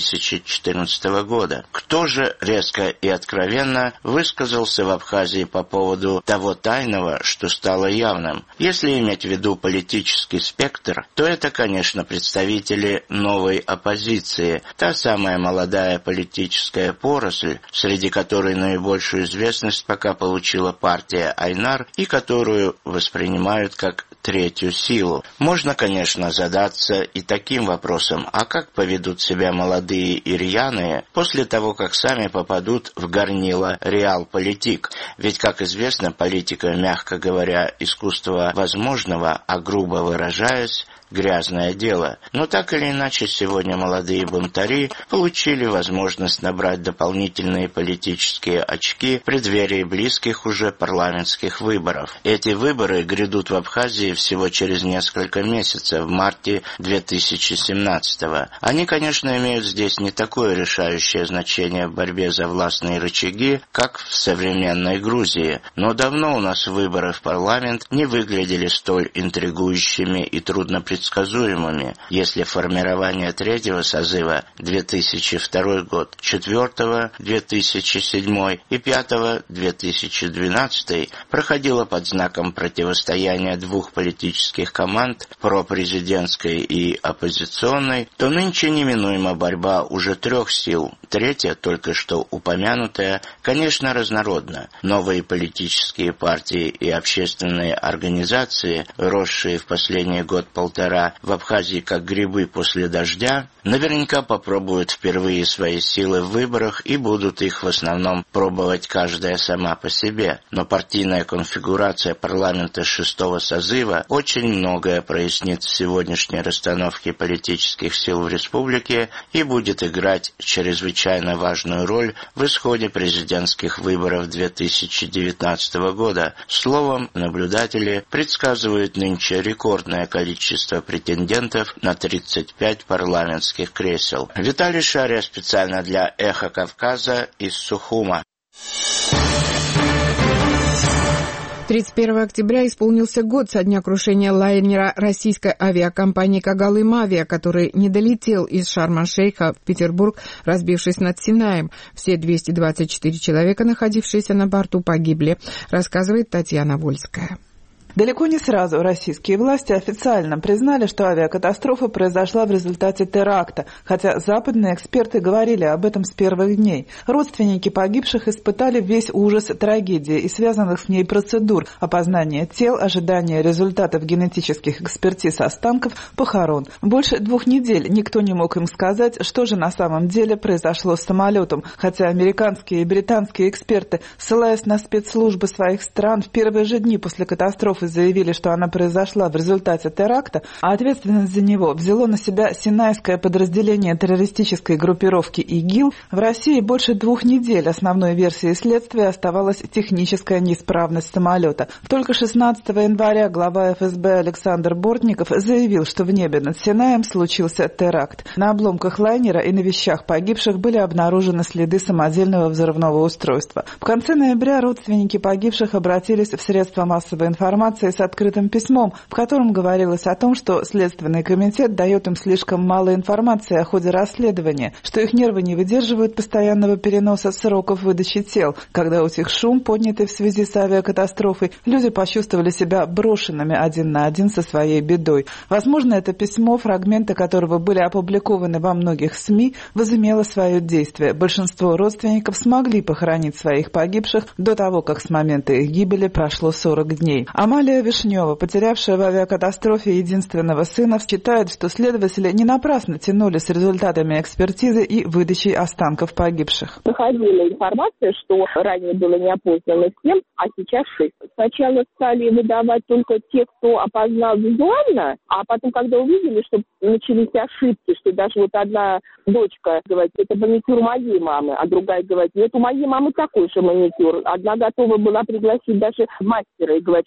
2014 года. Кто же резко и откровенно высказался в Абхазии по поводу того тайного, что стало явным? Если иметь в виду политический спектр, то это, конечно, представители новой оппозиции, та самая молодая политическая поросль, среди которой наибольшую известность пока получила партия Айнар и которую воспринимают как третью силу. Можно, конечно, задаться и таким вопросом, а как поведут себя молодые и рьяные после того, как сами попадут в горнило реалполитик? Ведь, как известно, политика, мягко говоря, искусство возможного, а грубо выражаясь, грязное дело. Но так или иначе, сегодня молодые бунтари получили возможность набрать дополнительные политические очки в преддверии близких уже парламентских выборов. Эти выборы грядут в Абхазии всего через несколько месяцев, в марте 2017-го. Они, конечно, имеют здесь не такое решающее значение в борьбе за властные рычаги, как в современной Грузии. Но давно у нас выборы в парламент не выглядели столь интригующими и труднопредсказуемыми, если формирование третьего созыва 2002 год, четвертого 2007 и пятого 2012 проходило под знаком противостояния двух политических команд, пропрезидентской и оппозиционной, то нынче неминуема борьба уже трех сил. Третья, только что упомянутая, конечно, разнородна. Новые политические партии и общественные организации, росшие в последний год-полтора в Абхазии как грибы после дождя, наверняка попробуют впервые свои силы в выборах и будут их в основном пробовать каждая сама по себе. Но партийная конфигурация парламента шестого созыва очень многое прояснит в сегодняшней расстановке политических сил в республике и будет играть чрезвычайно важную роль в исходе президентских выборов 2019 года. Словом, наблюдатели предсказывают нынче рекордное количество претендентов на 35 парламентских кресел. Виталий Шария специально для «Эхо Кавказа» из Сухума. 31 октября исполнился год со дня крушения лайнера российской авиакомпании «Когалым-Авиа», который не долетел из Шарм-эль-Шейха в Петербург, разбившись над Синаем. Все 224 человека, находившиеся на борту, погибли, рассказывает Татьяна Вольская. Далеко не сразу российские власти официально признали, что авиакатастрофа произошла в результате теракта, хотя западные эксперты говорили об этом с первых дней. Родственники погибших испытали весь ужас трагедии и связанных с ней процедур: опознание тел, ожидание результатов генетических экспертиз останков, похорон. Больше 2 недель никто не мог им сказать, что же на самом деле произошло с самолетом, хотя американские и британские эксперты, ссылаясь на спецслужбы своих стран, в первые же дни после катастрофы заявили, что она произошла в результате теракта, а ответственность за него взяло на себя синайское подразделение террористической группировки ИГИЛ. В России больше 2 недель основной версией следствия оставалась техническая неисправность самолета. Только 16 января глава ФСБ Александр Бортников заявил, что в небе над Синаем случился теракт. На обломках лайнера и на вещах погибших были обнаружены следы самодельного взрывного устройства. В конце ноября родственники погибших обратились в средства массовой информации с открытым письмом, в котором говорилось о том, что Следственный комитет дает им слишком мало информации о ходе расследования, что их нервы не выдерживают постоянного переноса сроков выдачи тел. Когда утих шум, поднятый в связи с авиакатастрофой, люди почувствовали себя брошенными один на один со своей бедой. Возможно, это письмо, фрагменты которого были опубликованы во многих СМИ, возымело свое действие. Большинство родственников смогли похоронить своих погибших до того, как с момента их гибели прошло 40 дней. Амалия Вишнева, потерявшая в авиакатастрофе единственного сына, считает, что следователи не напрасно тянули с результатами экспертизы и выдачей останков погибших. Доходила информация, что ранее было не опознано 7, а сейчас 6. Сначала стали выдавать только те, кто опознал визуально, а потом, когда увидели, что начались ошибки, что даже вот одна дочка говорит, это маникюр моей мамы, а другая говорит, нет, у моей мамы такой же маникюр. Одна готова была пригласить даже мастера и говорит, что она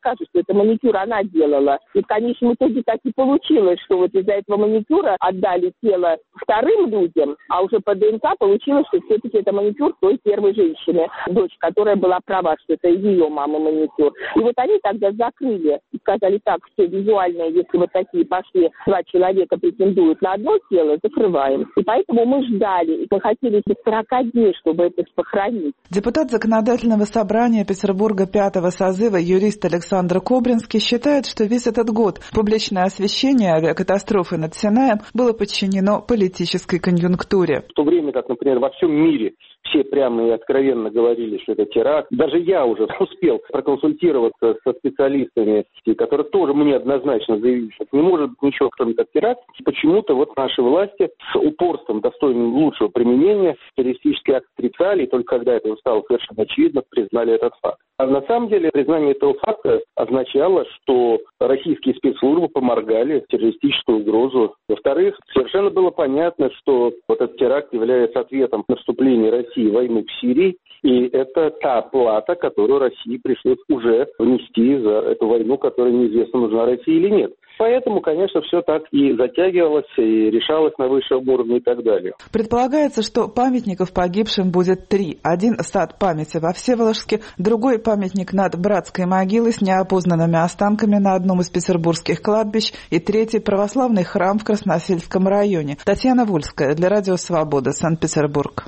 скажет, что это маникюр она делала. И в конечном итоге так и получилось, что вот из-за этого маникюра отдали тело вторым людям, а уже по ДНК получилось, что все-таки это маникюр той первой женщины, дочь, которая была права, что это ее мама маникюр. И вот они тогда закрыли и сказали, так, все визуальное, если вот такие пошли, два человека претендуют на одно тело, закрываем. И поэтому мы ждали, и мы хотели до 40 дней, чтобы это похоронить. Депутат Законодательного собрания Петербурга 5-го созыва юрист Александр Кобринский считает, что весь этот год публичное освещение авиакатастрофы над Синаем было подчинено политической конъюнктуре. В то время как, например, во всем мире все прямо и откровенно говорили, что это теракт. Даже я уже успел проконсультироваться со специалистами, которые тоже мне однозначно заявили, что не может быть ничего, кроме как теракт. Почему-то вот наши власти с упорством, достойным лучшего применения, террористический акт отрицали, и только когда это стало совершенно очевидно, признали этот факт. А на самом деле признание этого факта означало, что российские спецслужбы поморгали террористическую угрозу. Во-вторых, совершенно было понятно, что вот этот теракт является ответом на вступление России в войну в Сирии, и это та плата, которую России пришлось уже внести за эту войну, которая неизвестно, нужна России или нет. Поэтому, конечно, все так и затягивалось, и решалось на высшем уровне и так далее. Предполагается, что памятников погибшим будет 3. Один сад памяти во Всеволожске, другой памятник над братской могилой с неопознанными останками на одном из петербургских кладбищ, и третий православный храм в Красносельском районе. Татьяна Вольская для Радио Свобода, Санкт-Петербург.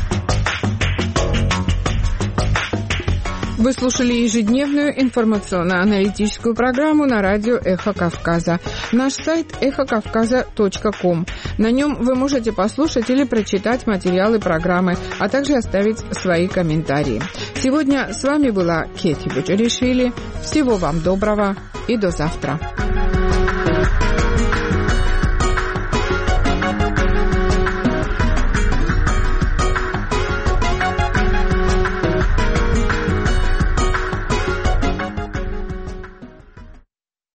Вы слушали ежедневную информационно-аналитическую программу на радио «Эхо Кавказа». Наш сайт эхокавказа.ком. На нем вы можете послушать или прочитать материалы программы, а также оставить свои комментарии. Сегодня с вами была Кети Бочаришвили. Всего вам доброго и до завтра.